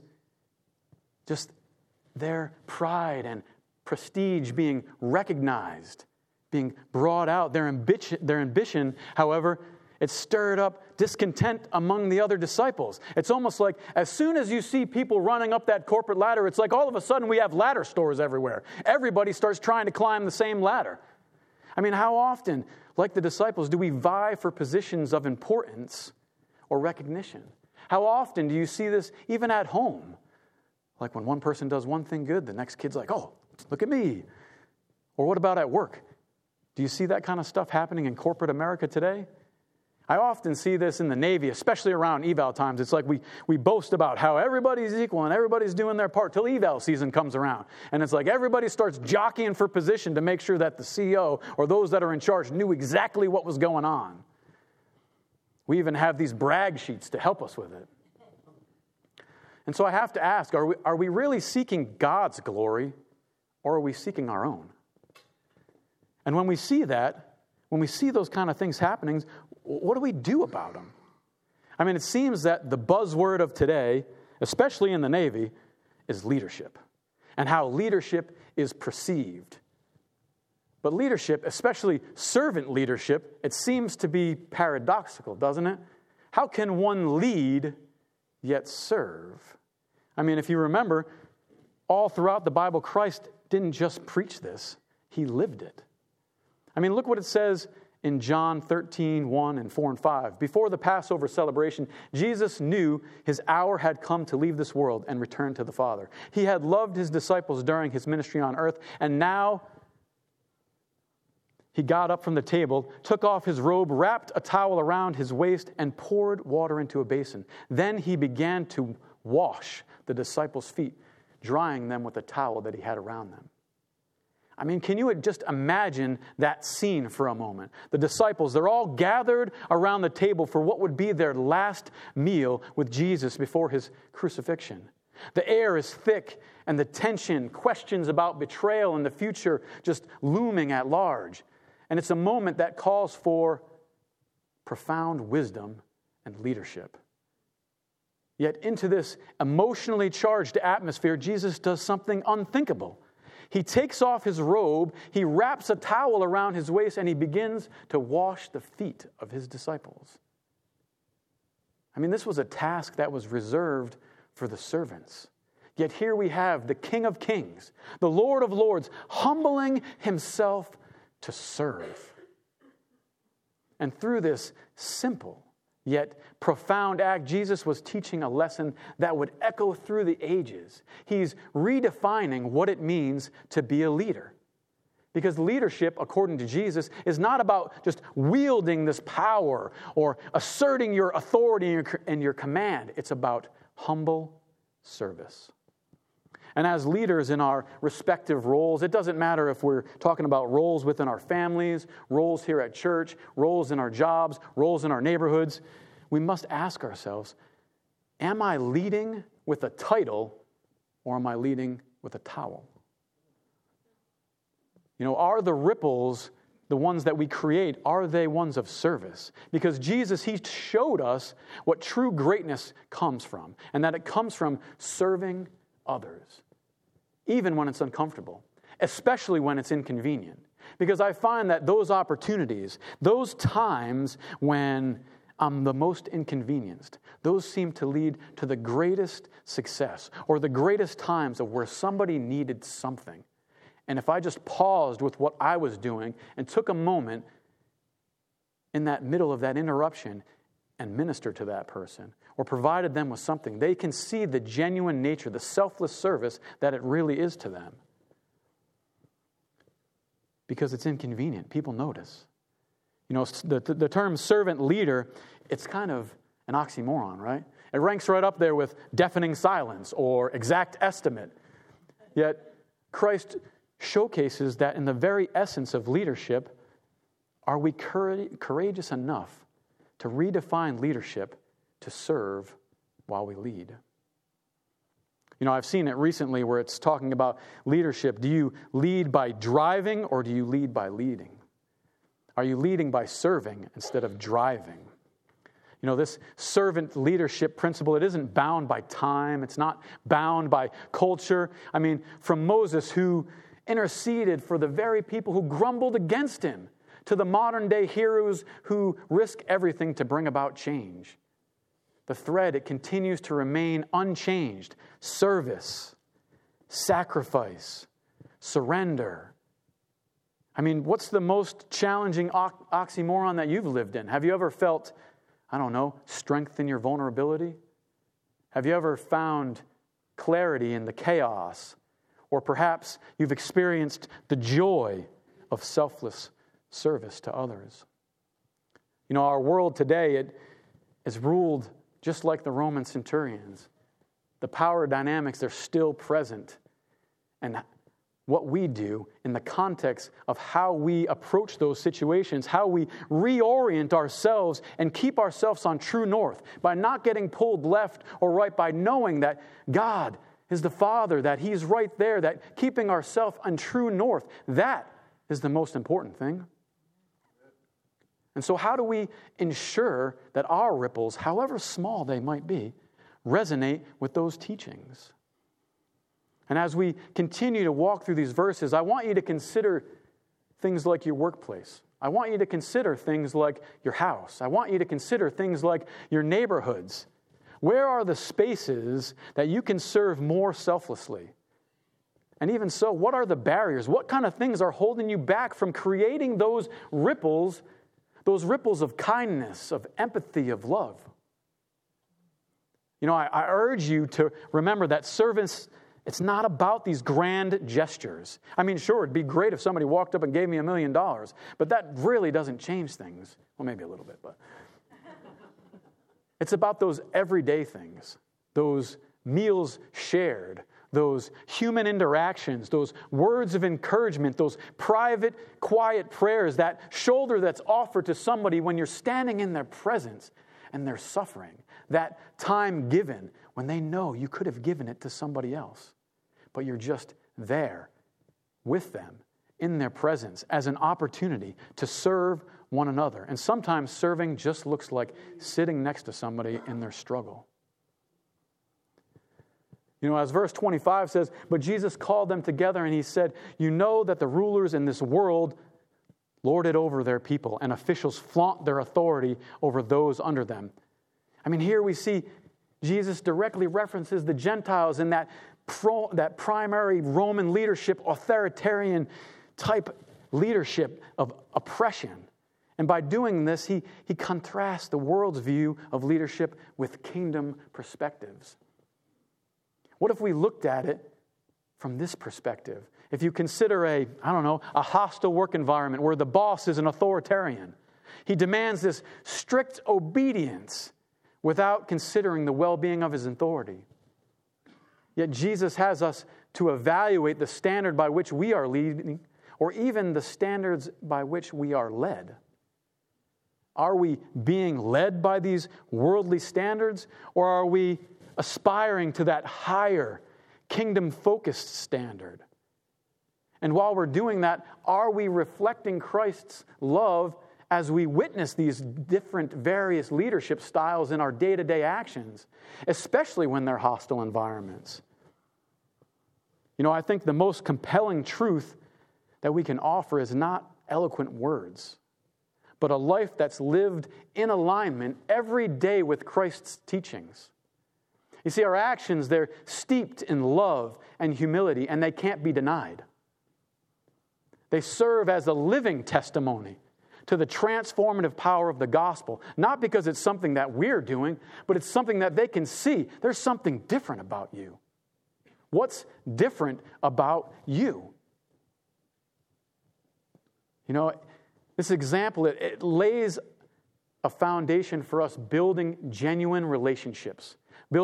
just their pride and prestige being recognized, being brought out. Their ambition, however, it stirred up discontent among the other disciples. It's almost like as soon as you see people running up that corporate ladder, it's like all of a sudden we have ladder stores everywhere. Everybody starts trying to climb the same ladder. I mean, how often, like the disciples, do we vie for positions of importance or recognition? How often do you see this even at home? Like when one person does one thing good, the next kid's like, oh, look at me. Or what about at work? Do you see that kind of stuff happening in corporate America today? I often see this in the Navy, especially around eval times. It's like we boast about how everybody's equal and everybody's doing their part till eval season comes around. And it's like everybody starts jockeying for position to make sure that the CEO or those that are in charge knew exactly what was going on. We even have these brag sheets to help us with it. And so I have to ask, are we really seeking God's glory, or are we seeking our own? And when we see that, when we see those kind of things happening, what do we do about them? I mean, it seems that the buzzword of today, especially in the Navy, is leadership, and how leadership is perceived. But leadership, especially servant leadership, it seems to be paradoxical, doesn't it? How can one lead yet serve? I mean, if you remember, all throughout the Bible, Christ didn't just preach this, he lived it. I mean, look what it says in John 13, 1 and 4 and 5. Before the Passover celebration, Jesus knew his hour had come to leave this world and return to the Father. He had loved his disciples during his ministry on earth, and now he got up from the table, took off his robe, wrapped a towel around his waist, and poured water into a basin. Then he began to wash the disciples' feet, drying them with a towel that he had around them. I mean, can you just imagine that scene for a moment? The disciples, they're all gathered around the table for what would be their last meal with Jesus before his crucifixion. The air is thick, and the tension, questions about betrayal and the future just looming at large. And it's a moment that calls for profound wisdom and leadership. Yet into this emotionally charged atmosphere, Jesus does something unthinkable. He takes off his robe, he wraps a towel around his waist, and he begins to wash the feet of his disciples. I mean, this was a task that was reserved for the servants. Yet here we have the King of Kings, the Lord of Lords, humbling himself to serve. And through this simple yet profound act, Jesus was teaching a lesson that would echo through the ages. He's redefining what it means to be a leader. Because leadership, according to Jesus, is not about just wielding this power or asserting your authority and your command. It's about humble service. And as leaders in our respective roles, it doesn't matter if we're talking about roles within our families, roles here at church, roles in our jobs, roles in our neighborhoods, we must ask ourselves, am I leading with a title or am I leading with a towel? You know, are the ripples, the ones that we create, are they ones of service? Because Jesus, he showed us what true greatness comes from, and that it comes from serving others, even when it's uncomfortable, especially when it's inconvenient. Because I find that those opportunities, those times when I'm the most inconvenienced, those seem to lead to the greatest success or the greatest times of where somebody needed something. And if I just paused with what I was doing and took a moment in that middle of that interruption and ministered to that person or provided them with something, they can see the genuine nature, the selfless service that it really is to them. Because it's inconvenient. People notice. You know, the term servant leader, it's kind of an oxymoron, right? It ranks right up there with deafening silence or exact estimate. Yet Christ showcases that in the very essence of leadership, are we courageous enough to redefine leadership to serve while we lead? You know, I've seen it recently where it's talking about leadership. Do you lead by driving or do you lead by leading? Are you leading by serving instead of driving? You know, this servant leadership principle, it isn't bound by time. It's not bound by culture. I mean, from Moses, who interceded for the very people who grumbled against him, to the modern day heroes who risk everything to bring about change. The thread, it continues to remain unchanged. Service, sacrifice, surrender. I mean, what's the most challenging oxymoron that you've lived in? Have you ever felt, I don't know, strength in your vulnerability? Have you ever found clarity in the chaos? Or perhaps you've experienced the joy of selfless service to others. You know, our world today, it is ruled just like the Roman centurions. The power dynamics, they're still present. And what we do in the context of how we approach those situations, how we reorient ourselves and keep ourselves on true north by not getting pulled left or right, by knowing that God is the Father, that He's right there, that keeping ourselves on true north, that is the most important thing. And so how do we ensure that our ripples, however small they might be, resonate with those teachings? And as we continue to walk through these verses, I want you to consider things like your workplace. I want you to consider things like your house. I want you to consider things like your neighborhoods. Where are the spaces that you can serve more selflessly? And even so, what are the barriers? What kind of things are holding you back from creating those ripples of kindness, of empathy, of love? You know, I urge you to remember that service, it's not about these grand gestures. I mean, sure, it'd be great if somebody walked up and gave me $1 million, but that really doesn't change things. Well, maybe a little bit, but it's about those everyday things, those meals shared, those human interactions, those words of encouragement, those private, quiet prayers, that shoulder that's offered to somebody when you're standing in their presence and they're suffering, that time given when they know you could have given it to somebody else, but you're just there with them in their presence as an opportunity to serve one another. And sometimes serving just looks like sitting next to somebody in their struggle. You know, as verse 25 says, but Jesus called them together and He said, you know that the rulers in this world lord it over their people, and officials flaunt their authority over those under them. I mean, here we see Jesus directly references the Gentiles in that primary Roman leadership, authoritarian type leadership of oppression. And by doing this, he contrasts the world's view of leadership with kingdom perspectives. What if we looked at it from this perspective. If you consider a hostile work environment where the boss is an authoritarian, he demands this strict obedience without considering the well-being of his authority. Yet Jesus has us to evaluate the standard by which we are leading, or even the standards by which we are led. Are we being led by these worldly standards, or are we aspiring to that higher, kingdom-focused standard? And while we're doing that, are we reflecting Christ's love as we witness these different, various leadership styles in our day-to-day actions, especially when they're hostile environments? I think the most compelling truth that we can offer is not eloquent words, but a life that's lived in alignment every day with Christ's teachings. You see, our actions, they're steeped in love and humility, and they can't be denied. They serve as a living testimony to the transformative power of the gospel, not because it's something that we're doing, but it's something that they can see. There's something different about you. What's different about you? This example, it lays a foundation for us building genuine relationships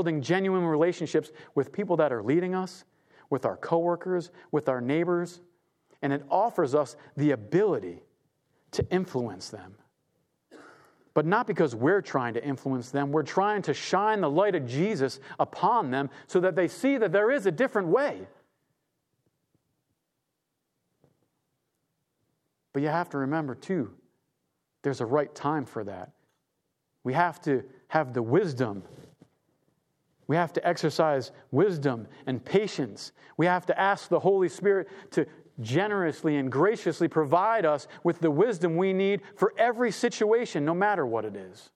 with people that are leading us, with our coworkers, with our neighbors, and it offers us the ability to influence them. But not because we're trying to influence them. We're trying to shine the light of Jesus upon them so that they see that there is a different way. But you have to remember, too, there's a right time for that. We have to have the wisdom. We have to exercise wisdom and patience. We have to ask the Holy Spirit to generously and graciously provide us with the wisdom we need for every situation, no matter what it is.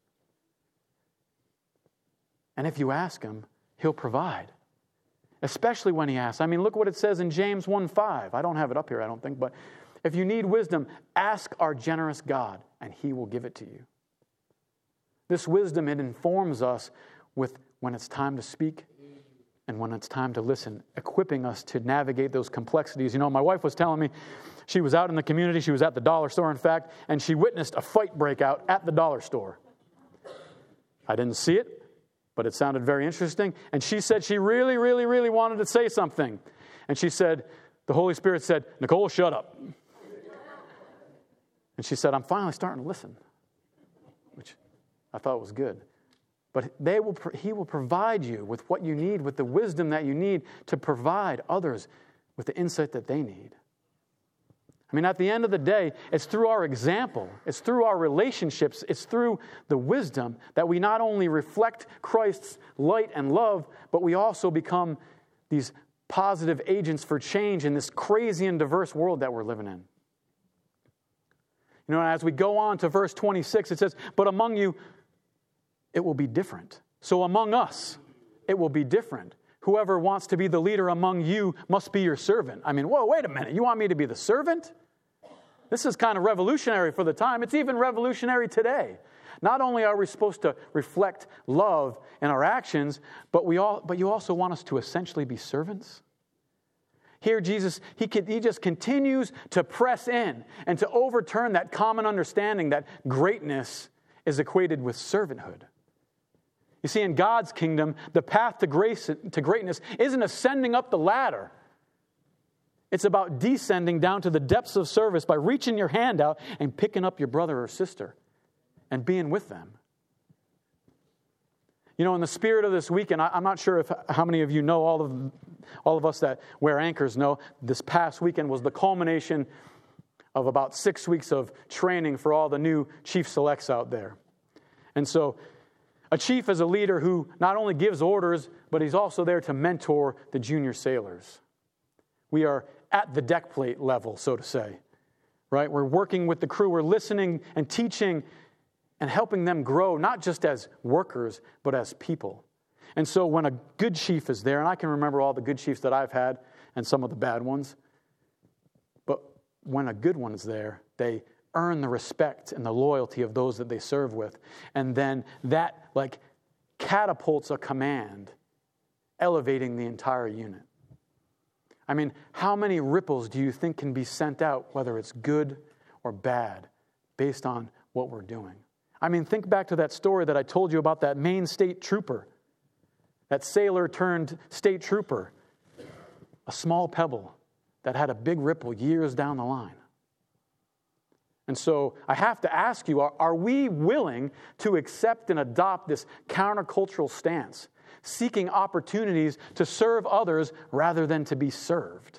And if you ask Him, He'll provide. Especially when He asks. Look what it says in James 1:5. I don't have it up here, I don't think, but if you need wisdom, ask our generous God, and He will give it to you. This wisdom, it informs us with when it's time to speak and when it's time to listen, equipping us to navigate those complexities. My wife was telling me she was out in the community. She was at the dollar store, in fact, and she witnessed a fight break out at the dollar store. I didn't see it, but it sounded very interesting. And she said she really, really, really wanted to say something. And she said, the Holy Spirit said, "Nicole, shut up." And she said, "I'm finally starting to listen," which I thought was good. But He will provide you with what you need, with the wisdom that you need to provide others with the insight that they need. At the end of the day, it's through our example, it's through our relationships, it's through the wisdom that we not only reflect Christ's light and love, but we also become these positive agents for change in this crazy and diverse world that we're living in. As we go on to verse 26, it says, "But among you, it will be different. So among us, it will be different. Whoever wants to be the leader among you must be your servant." Whoa, wait a minute. You want me to be the servant? This is kind of revolutionary for the time. It's even revolutionary today. Not only are we supposed to reflect love in our actions, but you also want us to essentially be servants? Here, Jesus, he just continues to press in and to overturn that common understanding that greatness is equated with servanthood. You see, in God's kingdom, the path to greatness isn't ascending up the ladder. It's about descending down to the depths of service by reaching your hand out and picking up your brother or sister and being with them. In the spirit of this weekend, I'm not sure how many of you know, all of us that wear anchors know, this past weekend was the culmination of about 6 weeks of training for all the new chief selects out there. And so a chief is a leader who not only gives orders, but he's also there to mentor the junior sailors. We are at the deck plate level, so to say, right? We're working with the crew. We're listening and teaching and helping them grow, not just as workers, but as people. And so when a good chief is there, and I can remember all the good chiefs that I've had and some of the bad ones, but when a good one is there, they earn the respect and the loyalty of those that they serve with. And then that catapults a command, elevating the entire unit. I mean, how many ripples do you think can be sent out, whether it's good or bad, based on what we're doing? I mean, think back to that story that I told you about that Maine state trooper, that sailor turned state trooper, a small pebble that had a big ripple years down the line. And so I have to ask you, are we willing to accept and adopt this countercultural stance, seeking opportunities to serve others rather than to be served?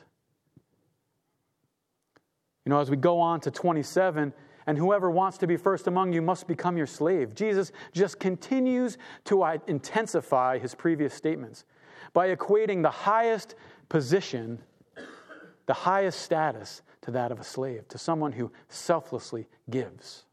You know, as we go on to 27, and whoever wants to be first among you must become your slave. Jesus just continues to intensify his previous statements by equating the highest position, the highest status, to that of a slave, to someone who selflessly gives.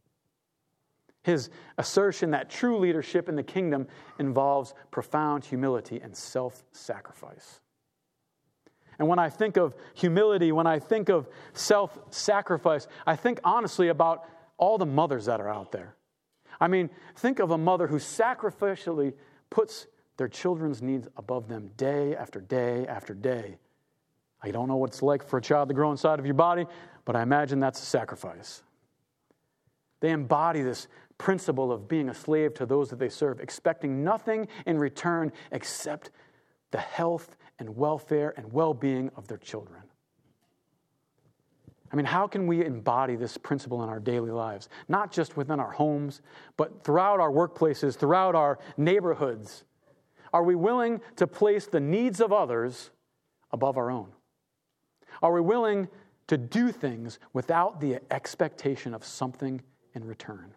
His assertion that true leadership in the kingdom involves profound humility and self-sacrifice. And when I think of humility, when I think of self-sacrifice, I think honestly about all the mothers that are out there. I mean, think of a mother who sacrificially puts their children's needs above them day after day after day. I don't know what it's like for a child to grow inside of your body, but I imagine that's a sacrifice. They embody this principle of being a slave to those that they serve, expecting nothing in return except the health and welfare and well-being of their children. I mean, how can we embody this principle in our daily lives? Not just within our homes, but throughout our workplaces, throughout our neighborhoods. Are we willing to place the needs of others above our own? Are we willing to do things without the expectation of something in return?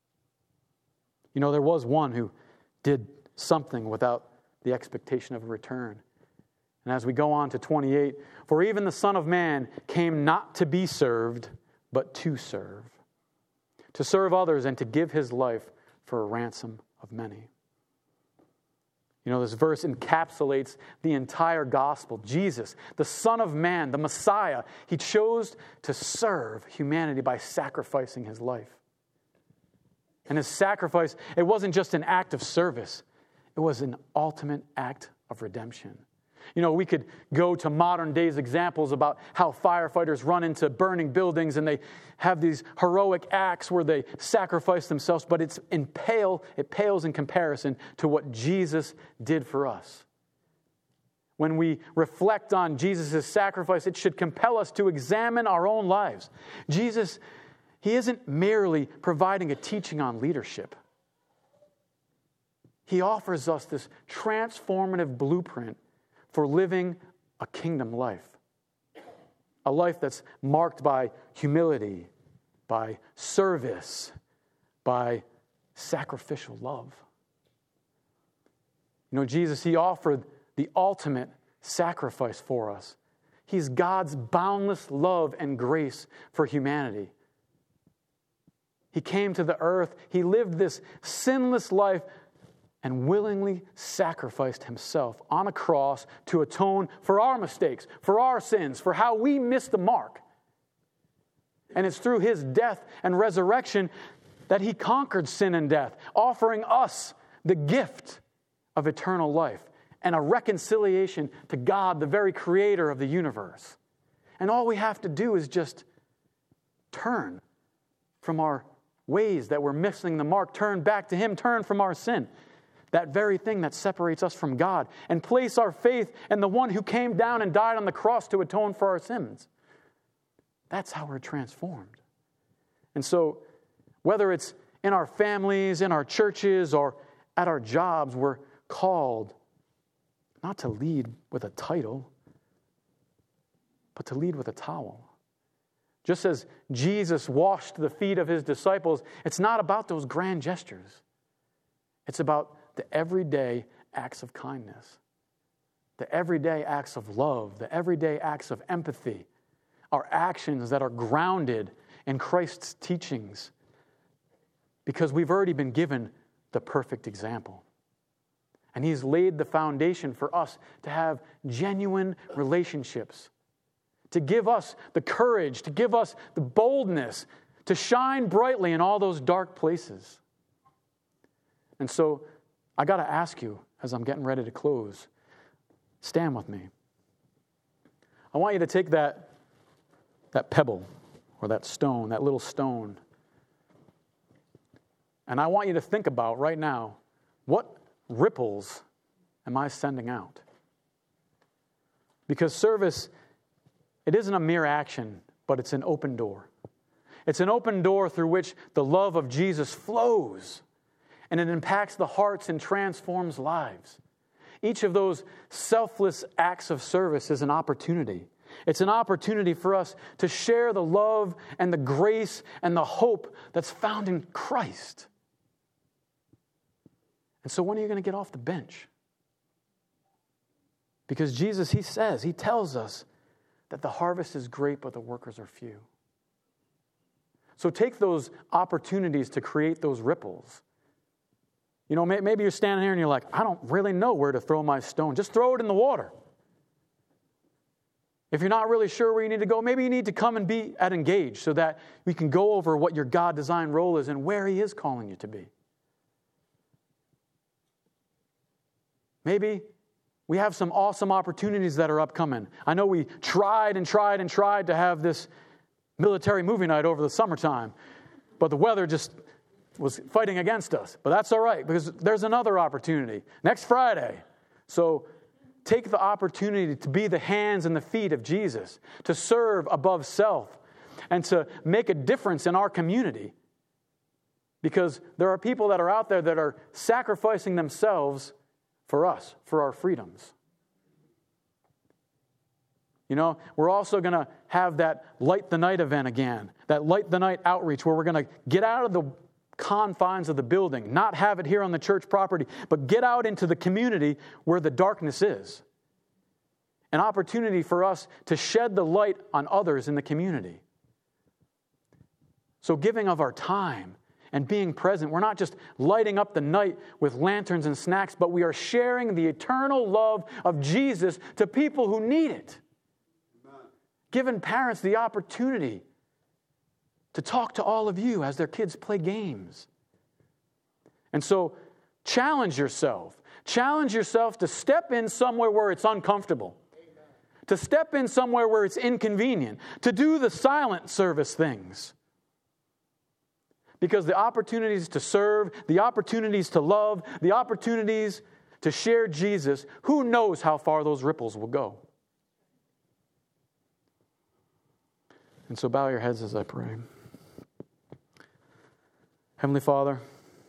You know, there was one who did something without the expectation of a return. And as we go on to 28, for even the Son of Man came not to be served, but to serve others and to give his life for a ransom of many. You know, this verse encapsulates the entire gospel. Jesus, the Son of Man, the Messiah, he chose to serve humanity by sacrificing his life. And his sacrifice, it wasn't just an act of service. It was an ultimate act of redemption. You know, we could go to modern days examples about how firefighters run into burning buildings and they have these heroic acts where they sacrifice themselves, but it pales in comparison to what Jesus did for us. When we reflect on Jesus' sacrifice, it should compel us to examine our own lives. Jesus, he isn't merely providing a teaching on leadership. He offers us this transformative blueprint for living a kingdom life. A life that's marked by humility, by service, by sacrificial love. You know, Jesus, he offered the ultimate sacrifice for us. He's God's boundless love and grace for humanity. He came to the earth, he lived this sinless life and willingly sacrificed himself on a cross to atone for our mistakes, for our sins, for how we missed the mark. And it's through his death and resurrection that he conquered sin and death, offering us the gift of eternal life and a reconciliation to God, the very creator of the universe. And all we have to do is just turn from our ways that we're missing the mark, turn back to him, turn from our sin, that very thing that separates us from God, and place our faith in the one who came down and died on the cross to atone for our sins. That's how we're transformed. And so, whether it's in our families, in our churches, or at our jobs, we're called not to lead with a title, but to lead with a towel. Just as Jesus washed the feet of his disciples, it's not about those grand gestures. It's about the everyday acts of kindness, the everyday acts of love, the everyday acts of empathy, our actions that are grounded in Christ's teachings, because we've already been given the perfect example. And he's laid the foundation for us to have genuine relationships, to give us the courage, to give us the boldness, to shine brightly in all those dark places. And so, I got to ask you, as I'm getting ready to close, stand with me. I want you to take that pebble or that stone, that little stone, and I want you to think about right now, what ripples am I sending out? Because service, it isn't a mere action, but it's an open door. It's an open door through which the love of Jesus flows, and it impacts the hearts and transforms lives. Each of those selfless acts of service is an opportunity. It's an opportunity for us to share the love and the grace and the hope that's found in Christ. And so when are you going to get off the bench? Because Jesus, he tells us that the harvest is great, but the workers are few. So take those opportunities to create those ripples. You know, maybe you're standing here and you're like, I don't really know where to throw my stone. Just throw it in the water. If you're not really sure where you need to go, maybe you need to come and be at Engage so that we can go over what your God-designed role is and where He is calling you to be. Maybe we have some awesome opportunities that are upcoming. I know we tried to have this military movie night over the summertime, but the weather just was fighting against us. But that's all right, because there's another opportunity next Friday. So take the opportunity to be the hands and the feet of Jesus, to serve above self, and to make a difference in our community. Because there are people that are out there that are sacrificing themselves for us, for our freedoms. You know, we're also going to have that Light the Night event again, that Light the Night outreach where we're going to get out of the confines of the building, not have it here on the church property, but get out into the community where the darkness is. An opportunity for us to shed the light on others in the community. So giving of our time and being present, we're not just lighting up the night with lanterns and snacks, but we are sharing the eternal love of Jesus to people who need it. Giving parents the opportunity to talk to all of you as their kids play games. And so challenge yourself. Challenge yourself to step in somewhere where it's uncomfortable. Amen. To step in somewhere where it's inconvenient. To do the silent service things. Because the opportunities to serve, the opportunities to love, the opportunities to share Jesus, who knows how far those ripples will go. And so bow your heads as I pray. Heavenly Father,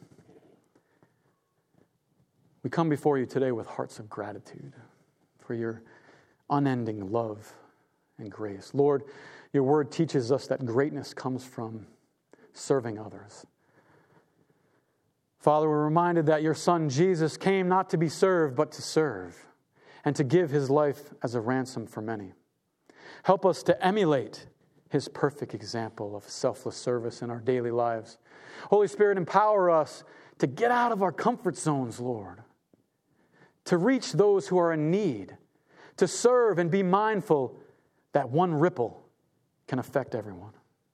we come before you today with hearts of gratitude for your unending love and grace. Lord, your word teaches us that greatness comes from serving others. Father, we're reminded that your Son Jesus came not to be served, but to serve, and to give his life as a ransom for many. Help us to emulate his perfect example of selfless service in our daily lives. Holy Spirit, empower us to get out of our comfort zones, Lord, to reach those who are in need, to serve and be mindful that one ripple can affect everyone.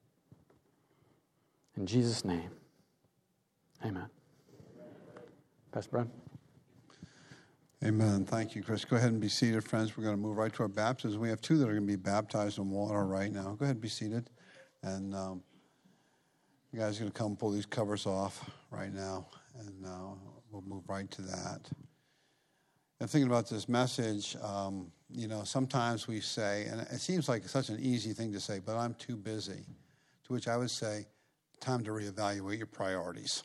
In Jesus' name, amen. Pastor Brad. Amen. Thank you, Chris. Go ahead and be seated, friends. We're going to move right to our baptism. We have two that are going to be baptized in water right now. Go ahead and be seated. And you guys are going to come pull these covers off right now. And we'll move right to that. I'm thinking about this message. Sometimes we say, and it seems like such an easy thing to say, but I'm too busy. To which I would say, time to reevaluate your priorities.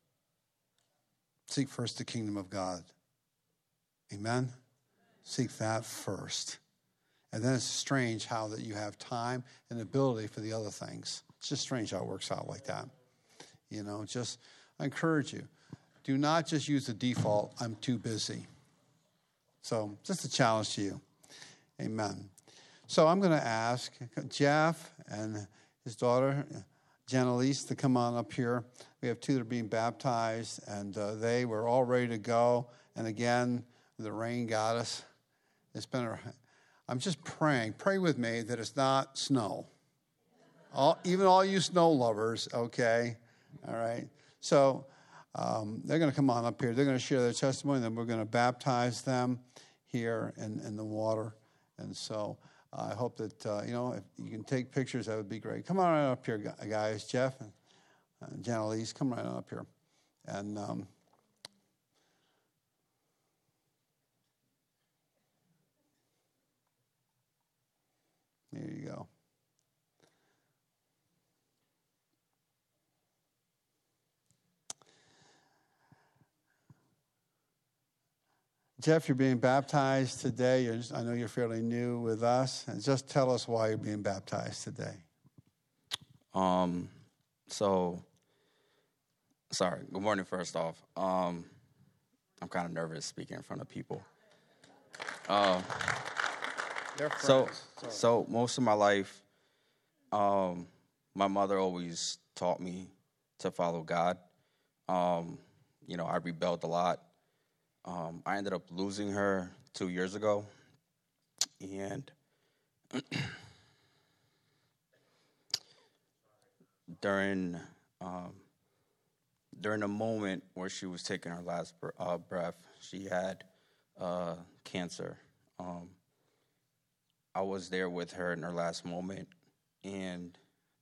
Seek first the kingdom of God. Amen? Seek that first. And then it's strange how that you have time and ability for the other things. It's just strange how it works out like that. I encourage you. Do not just use the default, I'm too busy. So just a challenge to you. Amen. So I'm going to ask Jeff and his daughter, Janelise, to come on up here. We have two that are being baptized, and they were all ready to go. And again, the rain got us. I'm just praying. Pray with me that it's not snow. Even all you snow lovers, okay? All right. So they're going to come on up here. They're going to share their testimony, and then we're going to baptize them here in the water. And so I hope that, if you can take pictures, that would be great. Come on right up here, guys. Jeff and Janelise, come right on up here. And there you go. Jeff, you're being baptized today. I know you're fairly new with us. And just tell us why you're being baptized today. Good morning, first off. I'm kind of nervous speaking in front of people. So most of my life, my mother always taught me to follow God. I rebelled a lot. I ended up losing her 2 years ago, and during a moment where she was taking her last breath, she had cancer. I was there with her in her last moment, and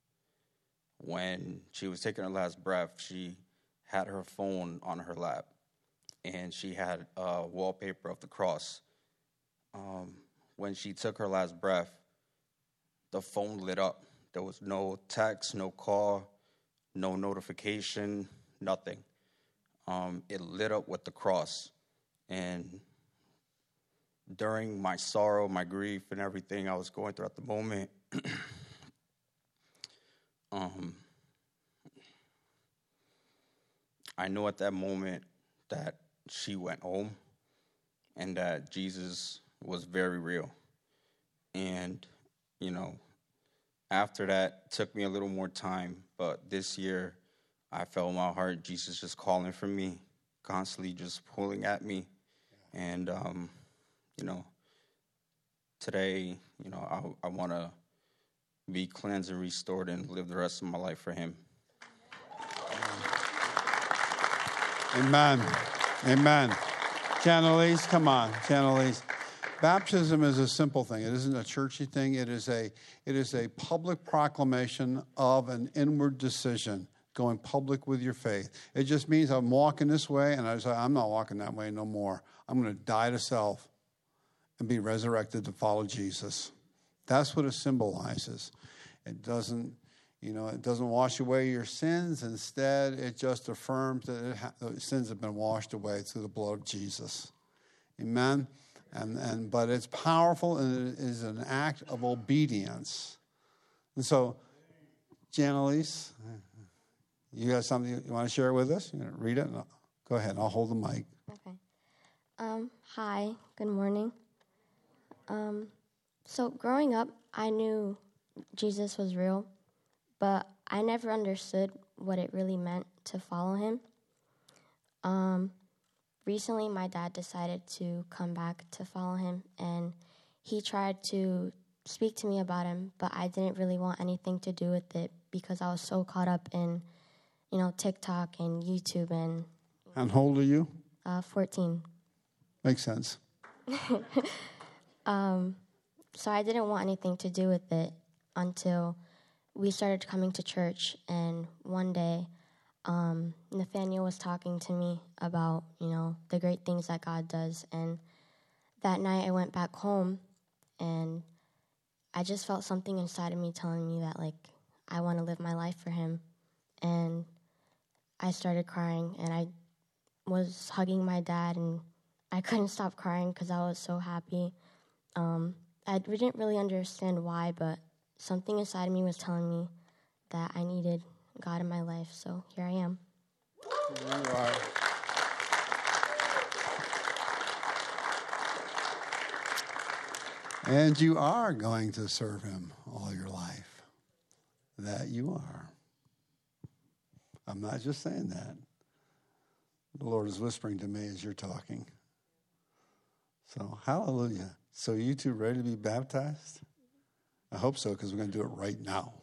when she was taking her last breath, she had her phone on her lap. And she had a wallpaper of the cross. When she took her last breath, the phone lit up. There was no text, no call, no notification, nothing. It lit up with the cross. And during my sorrow, my grief, and everything I was going through at the moment, I knew at that moment that she went home and that Jesus was very real. And, after that, it took me a little more time. But this year, I felt in my heart Jesus just calling for me, constantly just pulling at me. And, today, I want to be cleansed and restored and live the rest of my life for him. Amen. Amen. Janelise, come on. Janelise. Baptism is a simple thing. It isn't a churchy thing. It is a public proclamation of an inward decision, going public with your faith. It just means I'm walking this way, and I say, I'm not walking that way no more. I'm going to die to self and be resurrected to follow Jesus. That's what it symbolizes. It doesn't wash away your sins. Instead, it just affirms that the sins have been washed away through the blood of Jesus. Amen? But it's powerful, and it is an act of obedience. And so, Janelise, you got something you want to share with us? You're going to read it? Go ahead. I'll hold the mic. Okay. Hi. Good morning. So growing up, I knew Jesus was real, but I never understood what it really meant to follow him. Recently, my dad decided to come back to follow him, and he tried to speak to me about him, but I didn't really want anything to do with it because I was so caught up in, TikTok and YouTube and... And how old are you? 14. Makes sense. So I didn't want anything to do with it until we started coming to church, and one day Nathaniel was talking to me about, the great things that God does, and that night I went back home, and I just felt something inside of me telling me that, I want to live my life for him, and I started crying, and I was hugging my dad, and I couldn't stop crying because I was so happy. I didn't really understand why, but something inside of me was telling me that I needed God in my life, so here I am. There you are. And you are going to serve him all your life. That you are. I'm not just saying that. The Lord is whispering to me as you're talking. So, hallelujah. So you two ready to be baptized? I hope so, because we're going to do it right now.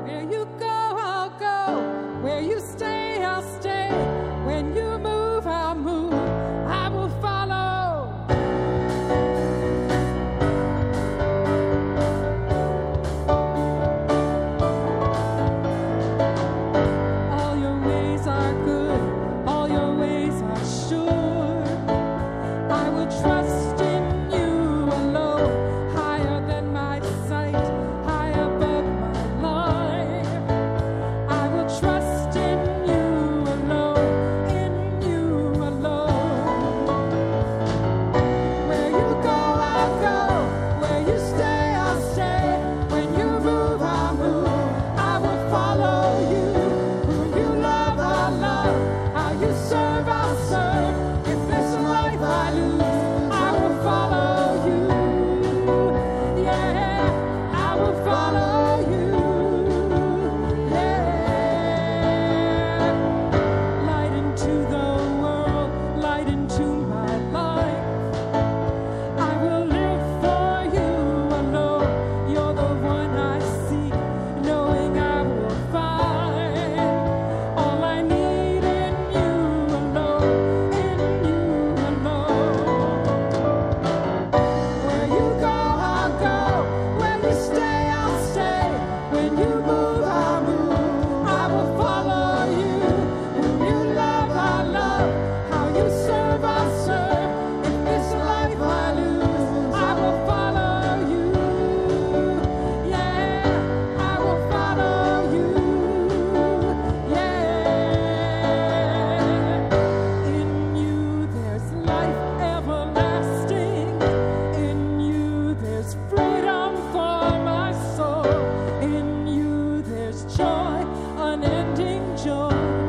Where you go, I'll go. Where you stay, I'll stay. When you move, I'll move. I will follow. All your ways are good. All your ways are sure. I will trust in you alone. Higher than my sight. High above my life. I will trust in you alone. In you alone. Where you go, I'll go. Where you stay, I'll stay. When you move, I'll move. I will follow you. Who you love, I'll love. How you serve, I'll serve. If this life I lose, I will follow you. Yeah, I will follow you. Yeah. Light into the world, light into my life. I will live for you alone. You're the one I seek, knowing I will find all I need in you alone, in you alone. Where you go, I'll go. Where you stay, I'll stay. When you move, I'll move. I will follow you. Who you love, I'll love. How you serve, I'll serve. If this life I lose, I will follow you. Yeah, I will follow you. Yeah. In you there's life everlasting. In you there's freedom for my soul. In you there's joy, unending joy.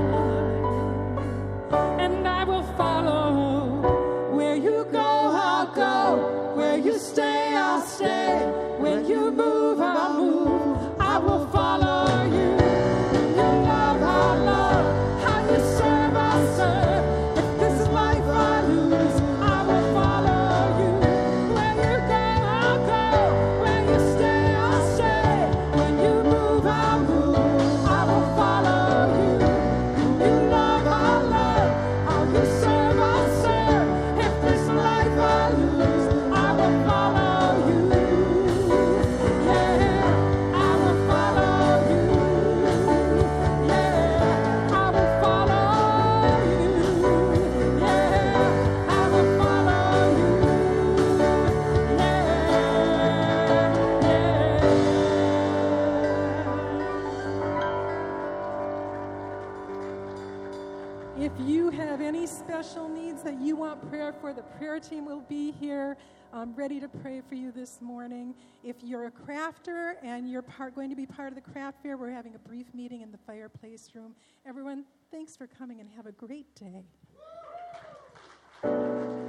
And I will follow. Where you go, I'll go. Where you stay, I'll stay. When you move, I'll move. I will follow you. Who you love, I'll love. How you serve, I'll serve. If this life I lose, I will follow you. Where you go, I'll go. Where you stay, I'll stay. When you move, I'll move. I will follow you. Who you love, I'll love. How you serve, I'll serve. If this life I lose, I will follow you. Yeah, I will follow you. Yeah, I will follow you. Yeah, I will follow you. If you have any special needs that you want prayer for, the prayer team will be here ready to pray for you this morning. If you're a crafter and you're going to be part of the craft fair, we're having a brief meeting in the fireplace room. Everyone, thanks for coming and have a great day.